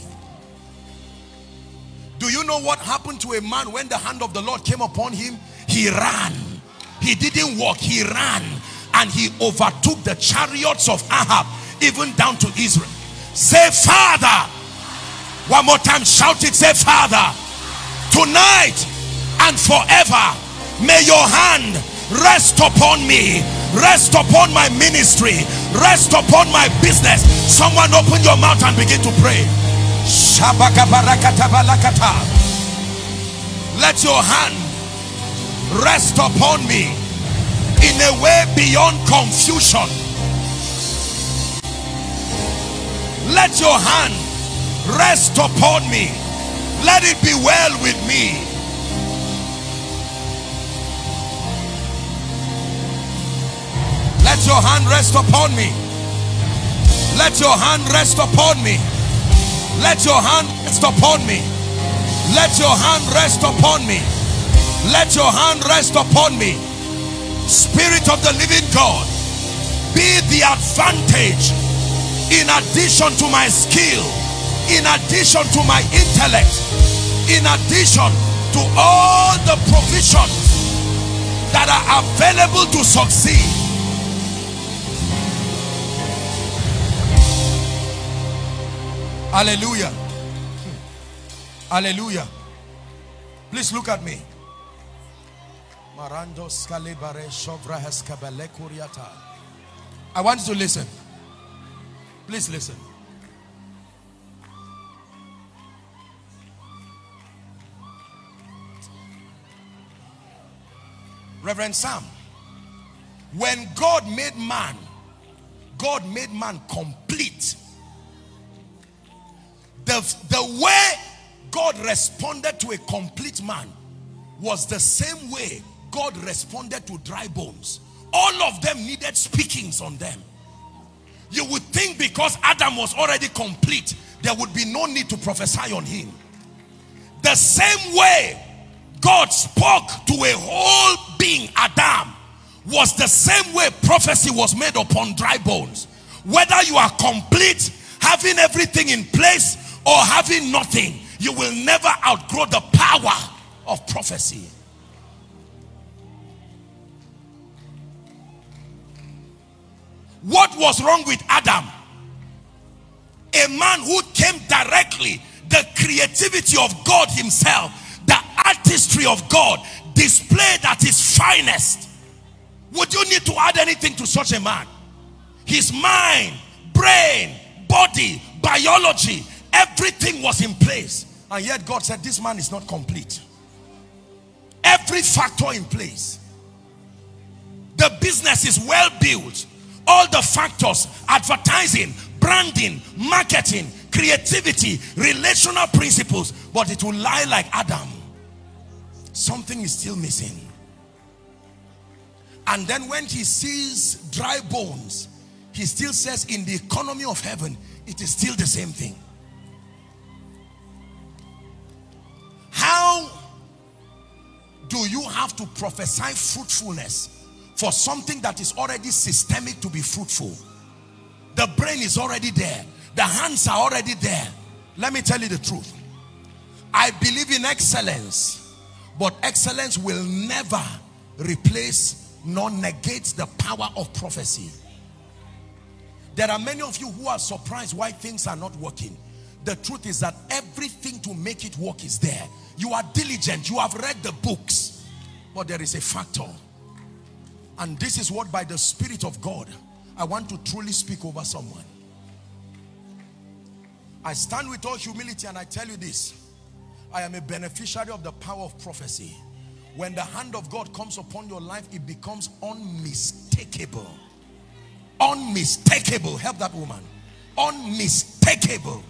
Do you know what happened to a man when the hand of the Lord came upon him? He ran. He didn't walk, he ran. And he overtook the chariots of Ahab, even down to Israel. Say, Father. One more time, shout it. Say, Father, tonight and forever, may your hand rest upon me, rest upon my ministry, rest upon my business. Someone open your mouth and begin to pray. Let your hand rest upon me in a way beyond confusion. Let your hand rest upon me. Let it be well with me. Let your hand rest upon me. Let your hand rest upon me. Let your hand rest upon me. Let your hand rest upon me. Let your hand rest upon me. Spirit of the living God, be the advantage in addition to my skill, in addition to my intellect, in addition to all the provisions that are available to succeed. Hallelujah. Hallelujah. Please look at me. I want you to listen. Please listen. Reverend Sam, when God made man complete. The way God responded to a complete man was the same way God responded to dry bones. All of them needed speakings on them. You would think because Adam was already complete, there would be no need to prophesy on him. The The same way God spoke to a whole being, Adam, was the same way prophecy was made upon dry bones. Whether you are complete, having everything in place, or having nothing, you will never outgrow the power of prophecy. What was wrong with Adam? A man who came directly, the creativity of God himself, the artistry of God displayed at his finest. Would you need to add anything to such a man? His mind, brain, body, biology, everything was in place. And yet God said, this man is not complete. Every factor in place. The business is well built. All the factors, advertising, branding, marketing, creativity, relational principles, but it will lie like Adam. Something is still missing. And then when he sees dry bones, he still says, in the economy of heaven, it is still the same thing. How do you have to prophesy fruitfulness for something that is already systemic to be fruitful? The brain is already there. The hands are already there. Let me tell you the truth. I believe in excellence, but excellence will never replace nor negate the power of prophecy. There are many of you who are surprised why things are not working. The truth is that everything to make it work is there. You are diligent. You have read the books, but there is a factor. And this is what, by the Spirit of God, I want to truly speak over someone. I stand with all humility and I tell you this. I am a beneficiary of the power of prophecy. When the hand of God comes upon your life, it becomes unmistakable. Unmistakable. Help that woman. Unmistakable.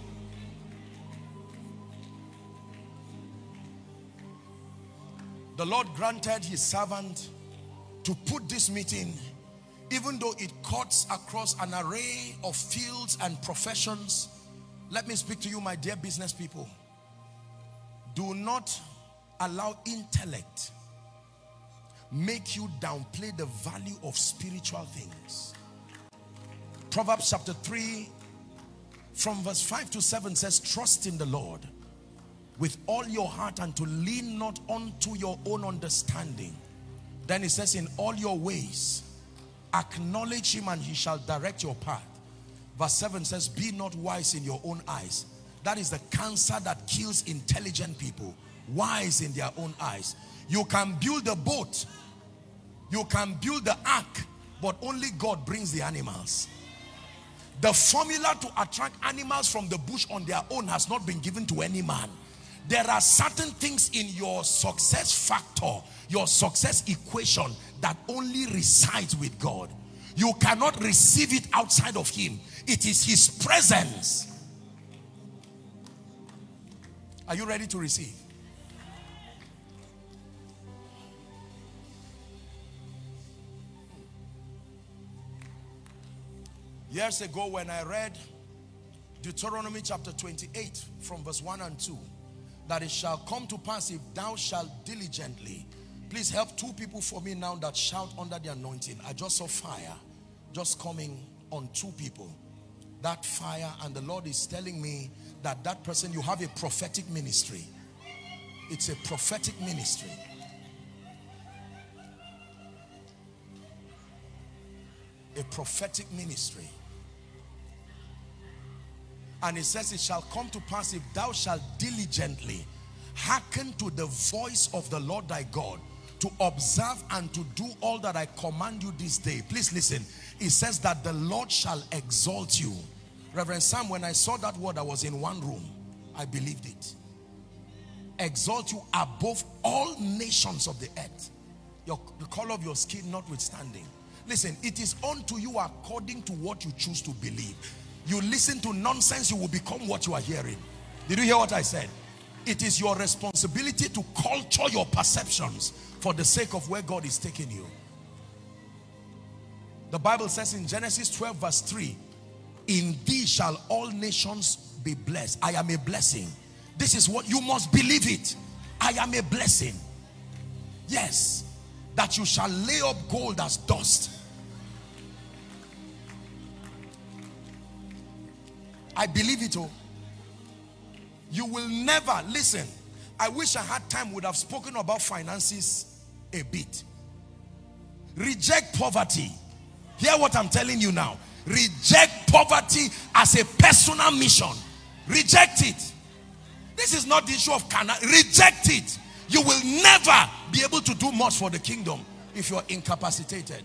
The Lord granted his servant to put this meeting, even though it cuts across an array of fields and professions. Let me speak to you, my dear business people. Do not allow intellect make you downplay the value of spiritual things. Proverbs chapter 3 from verse 5 to 7 says, trust in the Lord with all your heart and to lean not unto your own understanding. Then it says, in all your ways acknowledge him and he shall direct your path. Verse 7 says, be not wise in your own eyes. That is the cancer that kills intelligent people. Wise in their own eyes. You can build a boat, you can build the ark, but only God brings the animals. The formula to attract animals from the bush on their own has not been given to any man. There are certain things in your success factor, your success equation, that only resides with God. You cannot receive it outside of him. It is his presence. Are you ready to receive? Years ago when I read Deuteronomy chapter 28 from verse 1 and 2, that it shall come to pass if thou shalt diligently. Please help two people for me now that shout under the anointing. I just saw fire just coming on two people. That fire, and the Lord is telling me that that person, you have a prophetic ministry. It's a prophetic ministry. A prophetic ministry. And it says, it shall come to pass if thou shalt diligently hearken to the voice of the Lord thy God, to observe and to do all that I command you this day. Please listen. It says that the Lord shall exalt you. Reverend Sam, when I saw that word, I was in one room. I believed it. Exalt you above all nations of the earth. The color of your skin notwithstanding. Listen, it is unto you according to what you choose to believe. You listen to nonsense, you will become what you are hearing. Did you hear what I said? It is your responsibility to culture your perceptions for the sake of where God is taking you. The Bible says in Genesis 12 verse 3, in thee shall all nations be blessed. I am a blessing. This is what you must believe it. I am a blessing. Yes. That you shall lay up gold as dust. I believe it. Oh, you will never, listen, I wish I had time, would have spoken about finances a bit. Reject poverty. Hear what I'm telling you now. Reject poverty as a personal mission. Reject it. This is not the issue of Cana. Reject it. You will never be able to do much for the kingdom if you're incapacitated.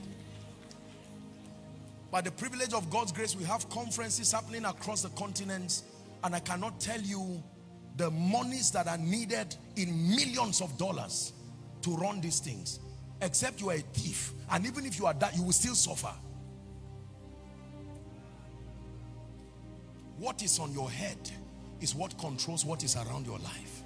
By the privilege of God's grace, we have conferences happening across the continents, and I cannot tell you the monies that are needed in millions of dollars to run these things. Except you are a thief, and even if you are that, you will still suffer. What is on your head is what controls what is around your life.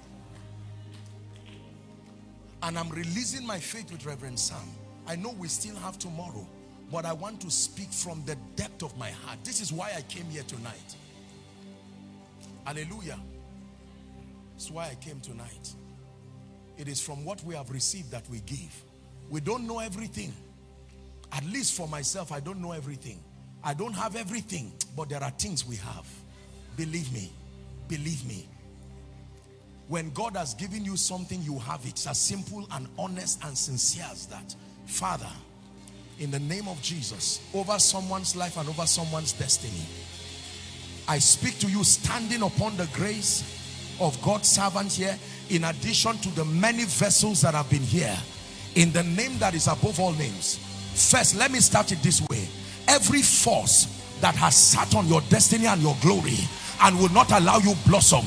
And I'm releasing my faith with Reverend Sam. I know we still have tomorrow, but I want to speak from the depth of my heart. This is why I came here tonight. Hallelujah. That's why I came tonight. It is from what we have received that we give. We don't know everything. At least for myself, I don't know everything. I don't have everything, but there are things we have. Believe me. Believe me. When God has given you something, you have it. It's as simple and honest and sincere as that. Father, in the name of Jesus, over someone's life and over someone's destiny, I speak to you standing upon the grace of God's servant here, in addition to the many vessels that have been here, in the name that is above all names. First, let me start it this way. Every force that has sat on your destiny and your glory and will not allow you blossom,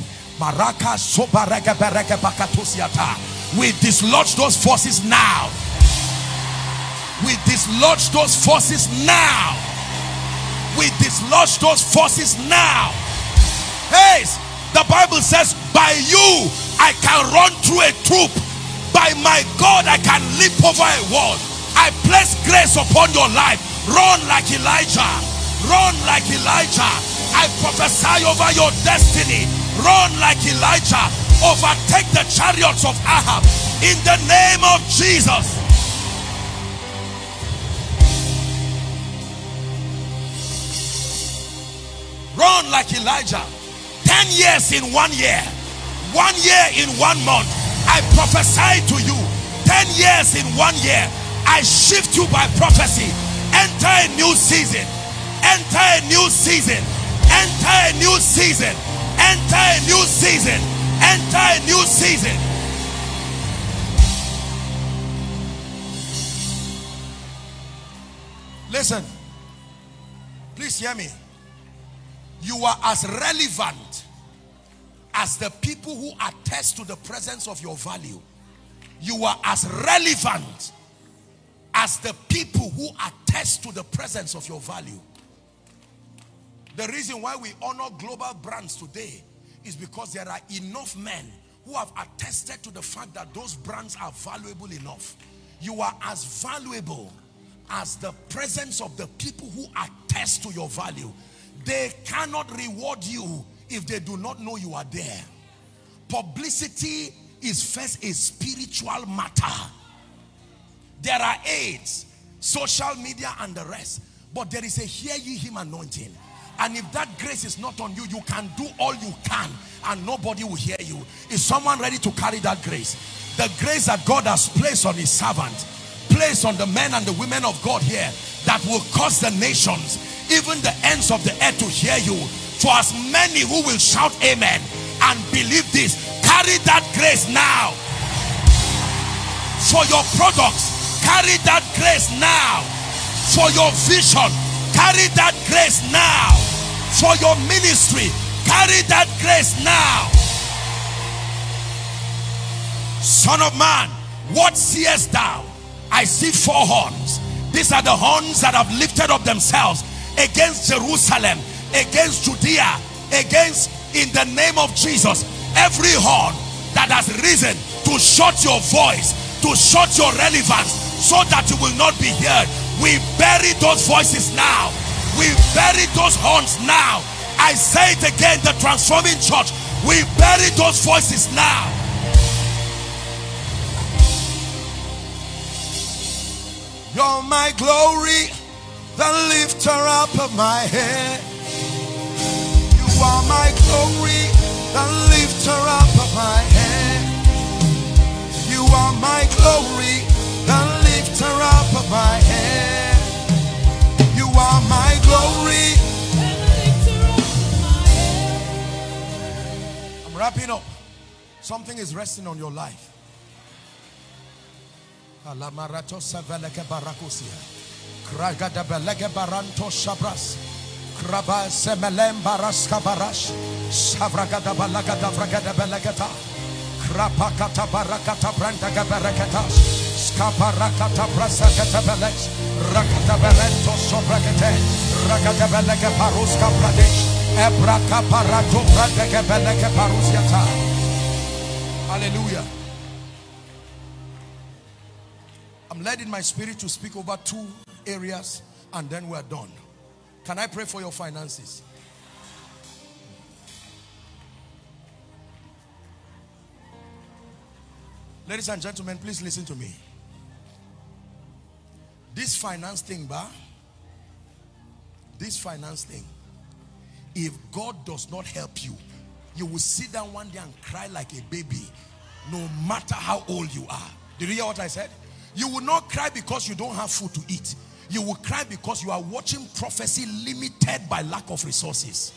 we dislodge those forces now. We dislodge those forces now. We dislodge those forces now. Hey, the Bible says, by you I can run through a troop. By my God I can leap over a wall. I place grace upon your life. Run like Elijah. Run like Elijah. I prophesy over your destiny. Run like Elijah. Overtake the chariots of Ahab in the name of Jesus. Run like Elijah. 10 years in 1 year. 1 year in 1 month. I prophesy to you. 10 years in 1 year. I shift you by prophecy. Enter a new season. Enter a new season. Enter a new season. Enter a new season. Enter a new season. Listen. Please hear me. You are as relevant as the people who attest to the presence of your value. You are as relevant as the people who attest to the presence of your value. The reason why we honor global brands today is because there are enough men who have attested to the fact that those brands are valuable enough. You are as valuable as the presence of the people who attest to your value. They cannot reward you if they do not know you are there. Publicity is first a spiritual matter. There are aids, social media and the rest, but there is a hear ye him anointing. And if that grace is not on you, you can do all you can and nobody will hear you. Is someone ready to carry that grace? The grace that God has placed on his servant, placed on the men and the women of God here, that will cause the nations, even the ends of the earth, to hear you. For as many who will shout amen and believe this, carry that grace now. For your products, carry that grace now. For your vision, carry that grace now. For your ministry, carry that grace now. Son of man, what seest thou? I see 4 horns. These are the horns that have lifted up themselves against Jerusalem, against Judea, against, in the name of Jesus, every horn that has risen to shut your voice, to shut your relevance, so that you will not be heard. We bury those voices now. We bury those horns now. I say it again, the Transforming Church We bury those voices now. You're my glory, the lifter up of my head. You are my glory, the lifter up of my head. You are my glory, the lifter up of my head. You are my glory. I'm wrapping up. Something is resting on your life. Alamarato saveleke barakosia. Kragada belege baranto shabras. Kraba semelem baraska barash. Savragada balagada vragada belegata. Krapakata barakata brandaga bereketas. Skaparakata brasakata belex. Rakata berento sobragete. Rakata belege paruska pradesh. Ebraka parato brandaga belege parusyata. Hallelujah. I'm led in my spirit to speak over 2 areas and then we're done. Can I pray for your finances? Ladies and gentlemen, please listen to me. This finance thing, if God does not help you, you will sit down one day and cry like a baby, no matter how old you are. Did you hear what I said? You will not cry because you don't have food to eat. You will cry because you are watching prophecy limited by lack of resources.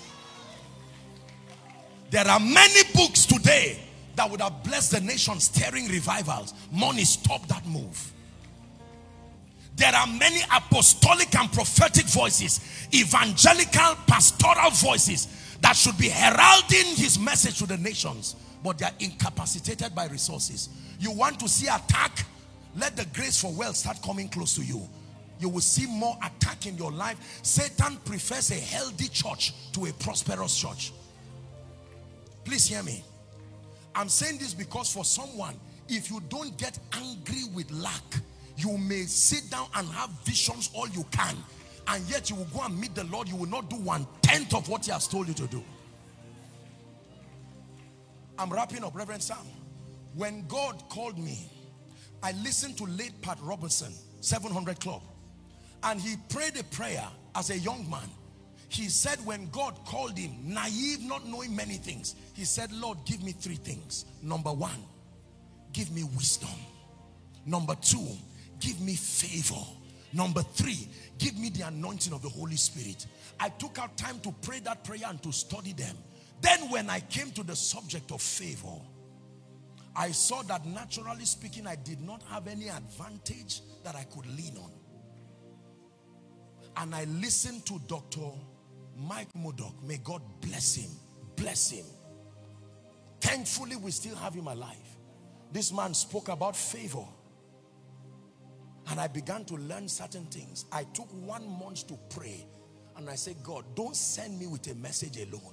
There are many books today that would have blessed the nation, stirring revivals. Money stopped that move. There are many apostolic and prophetic voices, evangelical, pastoral voices that should be heralding his message to the nations, but they are incapacitated by resources. You want to see attack? Let the grace for wealth start coming close to you. You will see more attack in your life. Satan prefers a healthy church to a prosperous church. Please hear me. I'm saying this because for someone, if you don't get angry with lack, you may sit down and have visions all you can, and yet you will go and meet the Lord. You will not do 1/10 of what he has told you to do. I'm wrapping up. Reverend Sam, when God called me, I listened to late Pat Robertson, 700 Club, and he prayed a prayer as a young man. He said when God called him, naive, not knowing many things, he said, Lord, give me 3 things. Number 1, give me wisdom. Number 2, give me favor. Number 3, give me the anointing of the Holy Spirit. I took out time to pray that prayer and to study them. Then when I came to the subject of favor, I saw that naturally speaking, I did not have any advantage that I could lean on. And I listened to Dr. Mike Murdoch. May God bless him. Bless him. Thankfully, we still have him alive. This man spoke about favor. And I began to learn certain things. I took 1 month to pray. And I said, God, don't send me with a message alone.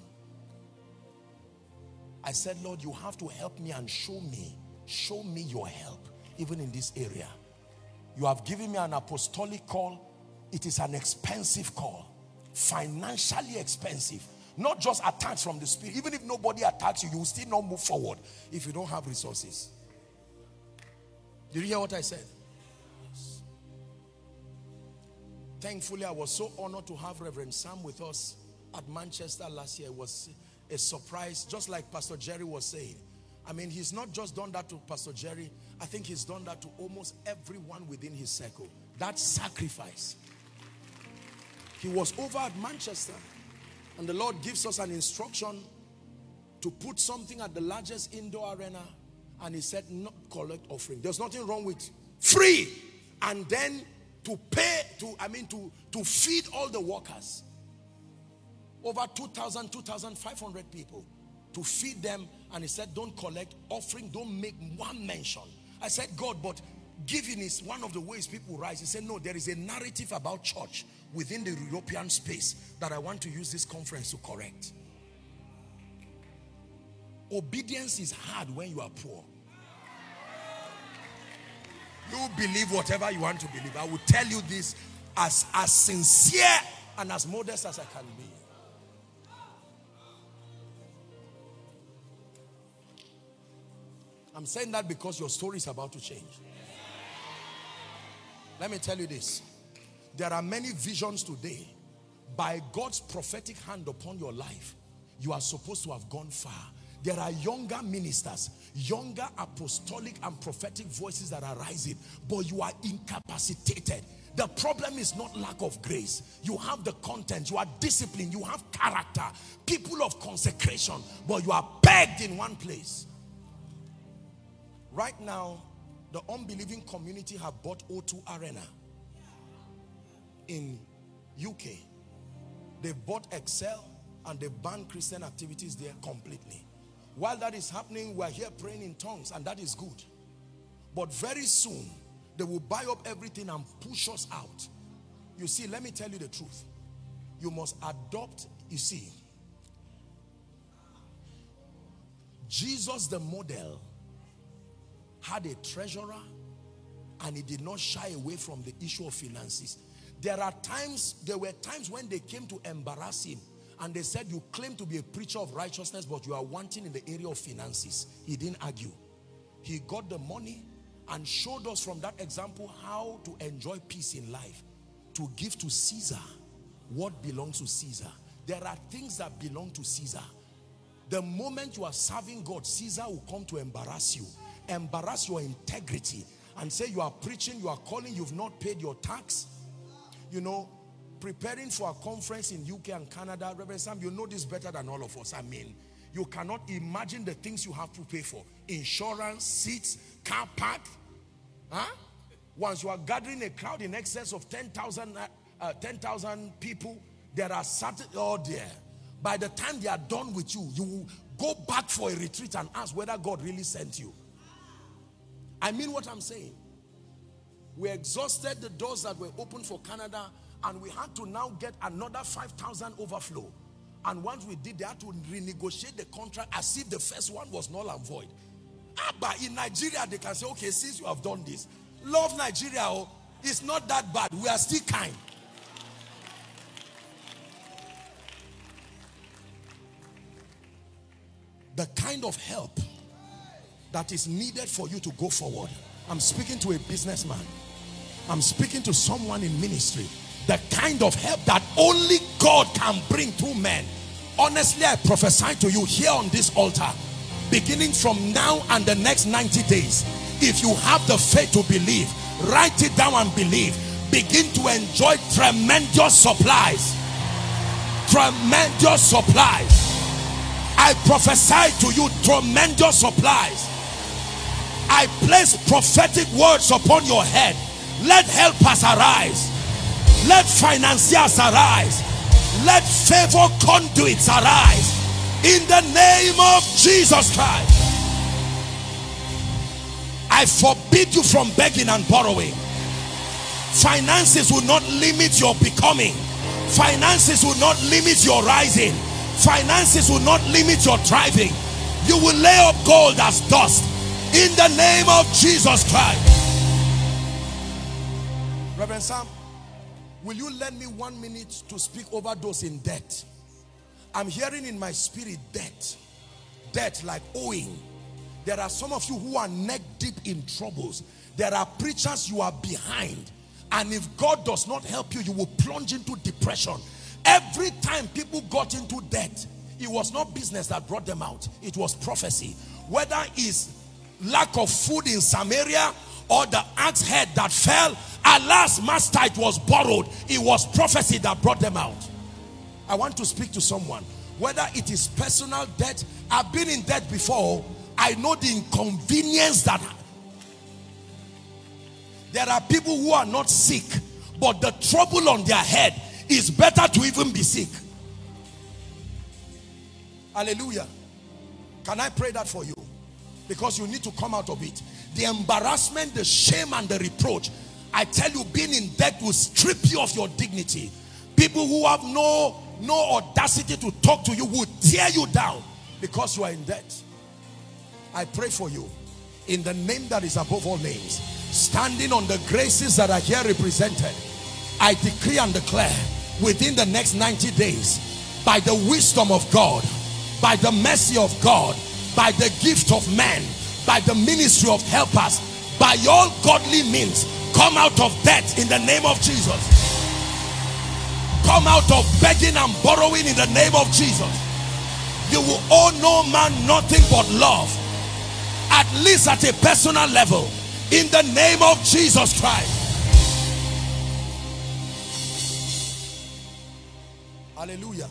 I said, Lord, you have to help me and show me your help, even in this area. You have given me an apostolic call. It is an expensive call, financially expensive. Not just attacks from the spirit. Even if nobody attacks you, you will still not move forward if you don't have resources. Did you hear what I said? Yes. Thankfully, I was so honored to have Reverend Sam with us at Manchester last year. It was a surprise, just like Pastor Jerry was saying. I mean, he's not just done that to Pastor Jerry. I think he's done that to almost everyone within his circle. That sacrifice. He was over at Manchester, and the Lord gives us an instruction to put something at the largest indoor arena, and he said, not collect offering. There's nothing wrong with free, and then to pay, to feed all the workers. Over 2,000, 2,500 people, to feed them. And he said, don't collect offering, don't make one mention. I said, God, but giving is one of the ways people rise. He said, no, there is a narrative about church within the European space that I want to use this conference to correct. Obedience is hard when you are poor. You believe whatever you want to believe. I will tell you this as sincere and as modest as I can be. I'm saying that because your story is about to change. Let me tell you this. There are many visions today. By God's prophetic hand upon your life, you are supposed to have gone far. There are younger ministers, younger apostolic and prophetic voices that are rising, but you are incapacitated. The problem is not lack of grace. You have the content, you are disciplined, you have character, people of consecration, but you are pegged in one place. Right now, the unbelieving community have bought O2 Arena in UK. They've bought Excel and they've banned Christian activities there completely. While that is happening, we're here praying in tongues, and that is good. But very soon, they will buy up everything and push us out. You see, let me tell you the truth. You must adopt, you see, Jesus the model had a treasurer, and he did not shy away from the issue of finances. There were times when they came to embarrass him, and they said, you claim to be a preacher of righteousness, but you are wanting in the area of finances. He didn't argue. He got the money and showed us from that example how to enjoy peace in life. To give to Caesar what belongs to Caesar. There are things that belong to Caesar. The moment you are serving God, Caesar will come to embarrass you. Embarrass your integrity and say you are preaching, you are calling, you've not paid your tax. You know, preparing for a conference in UK and Canada, Reverend Sam, you know this better than all of us. I mean, you cannot imagine the things you have to pay for. Insurance, seats, car park. Huh? Once you are gathering a crowd in excess of 10,000 people, there are certain, oh dear. By the time they are done with you, you will go back for a retreat and ask whether God really sent you. I mean what I'm saying. We exhausted the doors that were open for Canada, and we had to now get another 5,000 overflow. And once we did, they had to renegotiate the contract as if the first one was null and void. But in Nigeria, they can say, okay, since you have done this, love Nigeria, oh, it's not that bad. We are still kind. The kind of help that is needed for you to go forward. I'm speaking to a businessman. I'm speaking to someone in ministry. The kind of help that only God can bring through men. Honestly, I prophesy to you here on this altar, beginning from now and the next 90 days, if you have the faith to believe, write it down and believe. Begin to enjoy tremendous supplies. Tremendous supplies. I prophesy to you tremendous supplies. I place prophetic words upon your head. Let helpers arise. Let financiers arise. Let favor conduits arise. In the name of Jesus Christ. I forbid you from begging and borrowing. Finances will not limit your becoming. Finances will not limit your rising. Finances will not limit your thriving. You will lay up gold as dust. In the name of Jesus Christ. Reverend Sam, will you lend me 1 minute to speak over those in debt? I'm hearing in my spirit debt. Debt like owing. There are some of you who are neck deep in troubles. There are preachers you are behind. And if God does not help you, you will plunge into depression. Every time people got into debt, it was not business that brought them out. It was prophecy. Whether it's lack of food in Samaria or the axe head that fell, alas, master, it was borrowed. It was prophecy that brought them out. I want to speak to someone. Whether it is personal debt, I've been in debt before. I know the inconvenience that there are people who are not sick, but the trouble on their head is better to even be sick. Hallelujah. Can I pray that for you? Because you need to come out of it. The embarrassment, the shame, and the reproach. I tell you, being in debt will strip you of your dignity. People who have no audacity to talk to you will tear you down because you are in debt. I pray for you in the name that is above all names. Standing on the graces that are here represented, I decree and declare within the next 90 days, by the wisdom of God, by the mercy of God, by the gift of man, by the ministry of helpers, by all godly means, come out of debt in the name of Jesus. Come out of begging and borrowing in the name of Jesus. You will owe no man nothing but love, at least at a personal level, in the name of Jesus Christ. Hallelujah.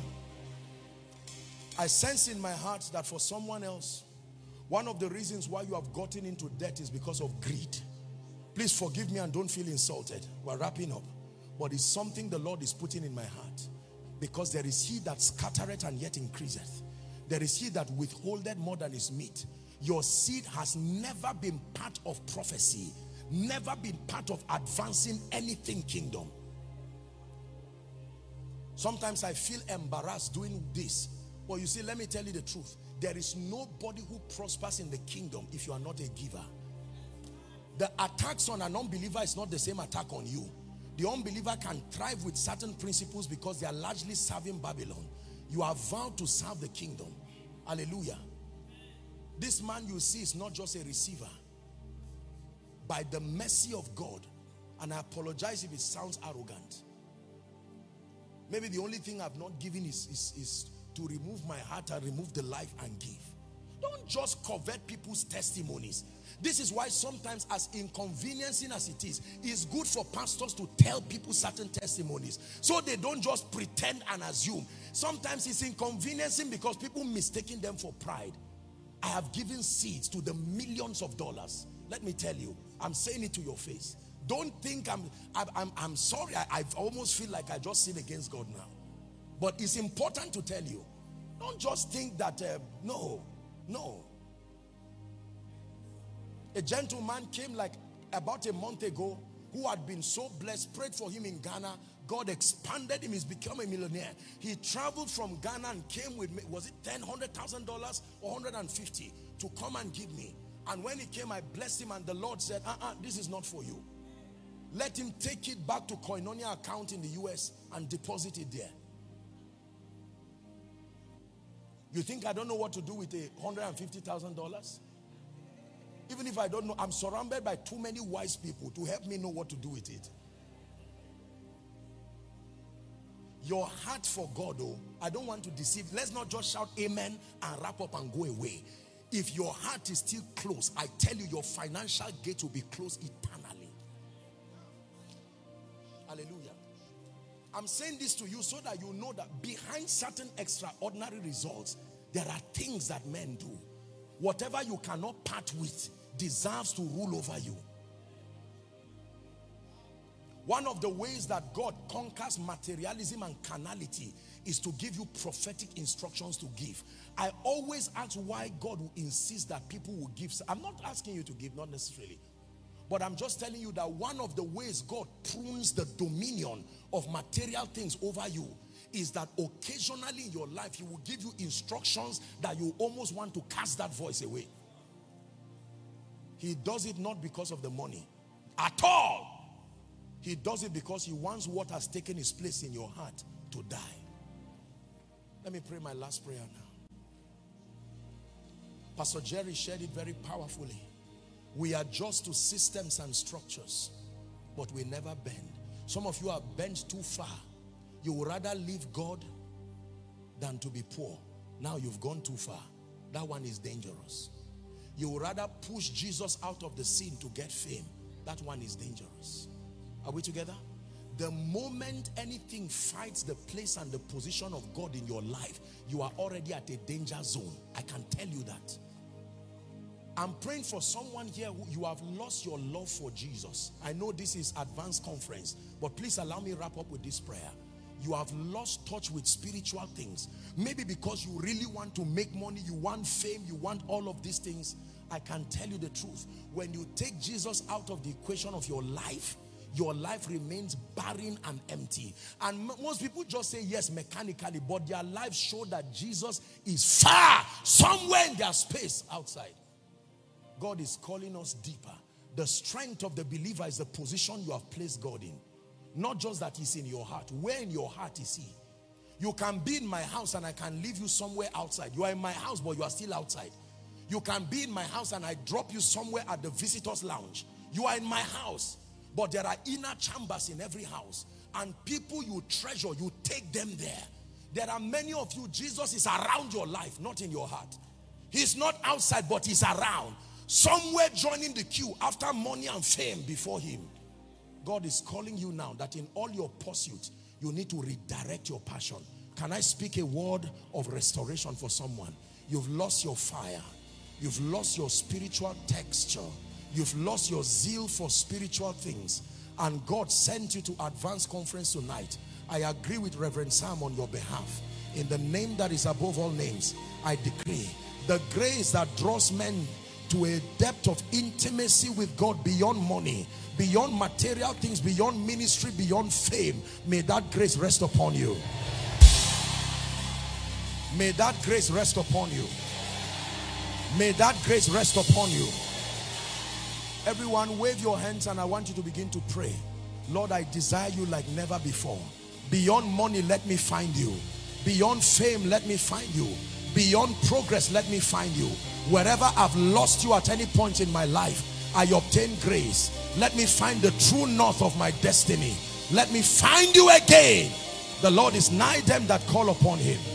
I sense in my heart that for someone else, one of the reasons why you have gotten into debt is because of greed. Please forgive me and don't feel insulted. We're wrapping up. But it's something the Lord is putting in my heart. Because there is he that scattereth and yet increaseth. There is he that withholdeth more than is meet. Your seed has never been part of prophecy, never been part of advancing anything kingdom. Sometimes I feel embarrassed doing this. But you see, let me tell you the truth. There is nobody who prospers in the kingdom if you are not a giver. The attacks on an unbeliever is not the same attack on you. The unbeliever can thrive with certain principles because they are largely serving Babylon. You are vowed to serve the kingdom. Hallelujah. This man you see is not just a receiver. By the mercy of God, and I apologize if it sounds arrogant. Maybe the only thing I've not given is to remove my heart and remove the life and give. Don't just covet people's testimonies. This is why sometimes, as inconveniencing as it is, it's good for pastors to tell people certain testimonies so they don't just pretend and assume. Sometimes it's inconveniencing because people mistaking them for pride. I have given seeds to the millions of dollars. Let me tell you, I'm saying it to your face. Don't think I'm sorry. I almost feel like I just sinned against God now. But it's important to tell you, don't just think that, no. A gentleman came like about a month ago who had been so blessed, prayed for him in Ghana. God expanded him, he's become a millionaire. He traveled from Ghana and came with me, was it $100,000 or 150 to come and give me. And when he came, I blessed him, and the Lord said, this is not for you. Let him take it back to Koinonia account in the US and deposit it there. You think I don't know what to do with $150,000? Even if I don't know, I'm surrounded by too many wise people to help me know what to do with it. Your heart for God, oh, I don't want to deceive. Let's not just shout amen and wrap up and go away. If your heart is still closed, I tell you, your financial gate will be closed eternally. Hallelujah. I'm saying this to you so that you know that behind certain extraordinary results, there are things that men do. Whatever you cannot part with deserves to rule over you. One of the ways that God conquers materialism and carnality is to give you prophetic instructions to give. I always ask why God will insist that people will give. I'm not asking you to give, not necessarily. But I'm just telling you that one of the ways God prunes the dominion of material things over you is that occasionally in your life, He will give you instructions that you almost want to cast that voice away. He does it not because of the money at all. He does it because He wants what has taken His place in your heart to die. Let me pray my last prayer now. Pastor Jerry shared it very powerfully. We adjust to systems and structures, but we never bend. Some of you are bent too far. You would rather leave God than to be poor. Now you've gone too far. That one is dangerous. You would rather push Jesus out of the scene to get fame. That one is dangerous. Are we together? The moment anything fights the place and the position of God in your life, you are already at a danger zone. I can tell you that. I'm praying for someone here who you have lost your love for Jesus. I know this is advanced conference, but please allow me wrap up with this prayer. You have lost touch with spiritual things. Maybe because you really want to make money, you want fame, you want all of these things. I can tell you the truth. When you take Jesus out of the equation of your life remains barren and empty. And most people just say yes mechanically, but their lives show that Jesus is far, somewhere in their space outside. God is calling us deeper. The strength of the believer is the position you have placed God in. Not just that He's in your heart. Where in your heart is He? You can be in my house and I can leave you somewhere outside. You are in my house, but you are still outside. You can be in my house and I drop you somewhere at the visitors lounge. You are in my house, but there are inner chambers in every house, and people you treasure, you take them there. There are many of you, Jesus is around your life, not in your heart. He's not outside, but he's around. Somewhere joining the queue after money and fame before him. God is calling you now that in all your pursuits, you need to redirect your passion. Can I speak a word of restoration for someone? You've lost your fire. You've lost your spiritual texture. You've lost your zeal for spiritual things. And God sent you to Advanced Conference tonight. I agree with Reverend Sam on your behalf. In the name that is above all names, I decree the grace that draws men to a depth of intimacy with God beyond money, beyond material things, beyond ministry, beyond fame. May that grace rest upon you. May that grace rest upon you. May that grace rest upon you. Everyone wave your hands and I want you to begin to pray. Lord, I desire you like never before. Beyond money, let me find you. Beyond fame, let me find you. Beyond progress, let me find you. Wherever I've lost you at any point in my life, I obtain grace. Let me find the true north of my destiny. Let me find you again. The Lord is nigh them that call upon him.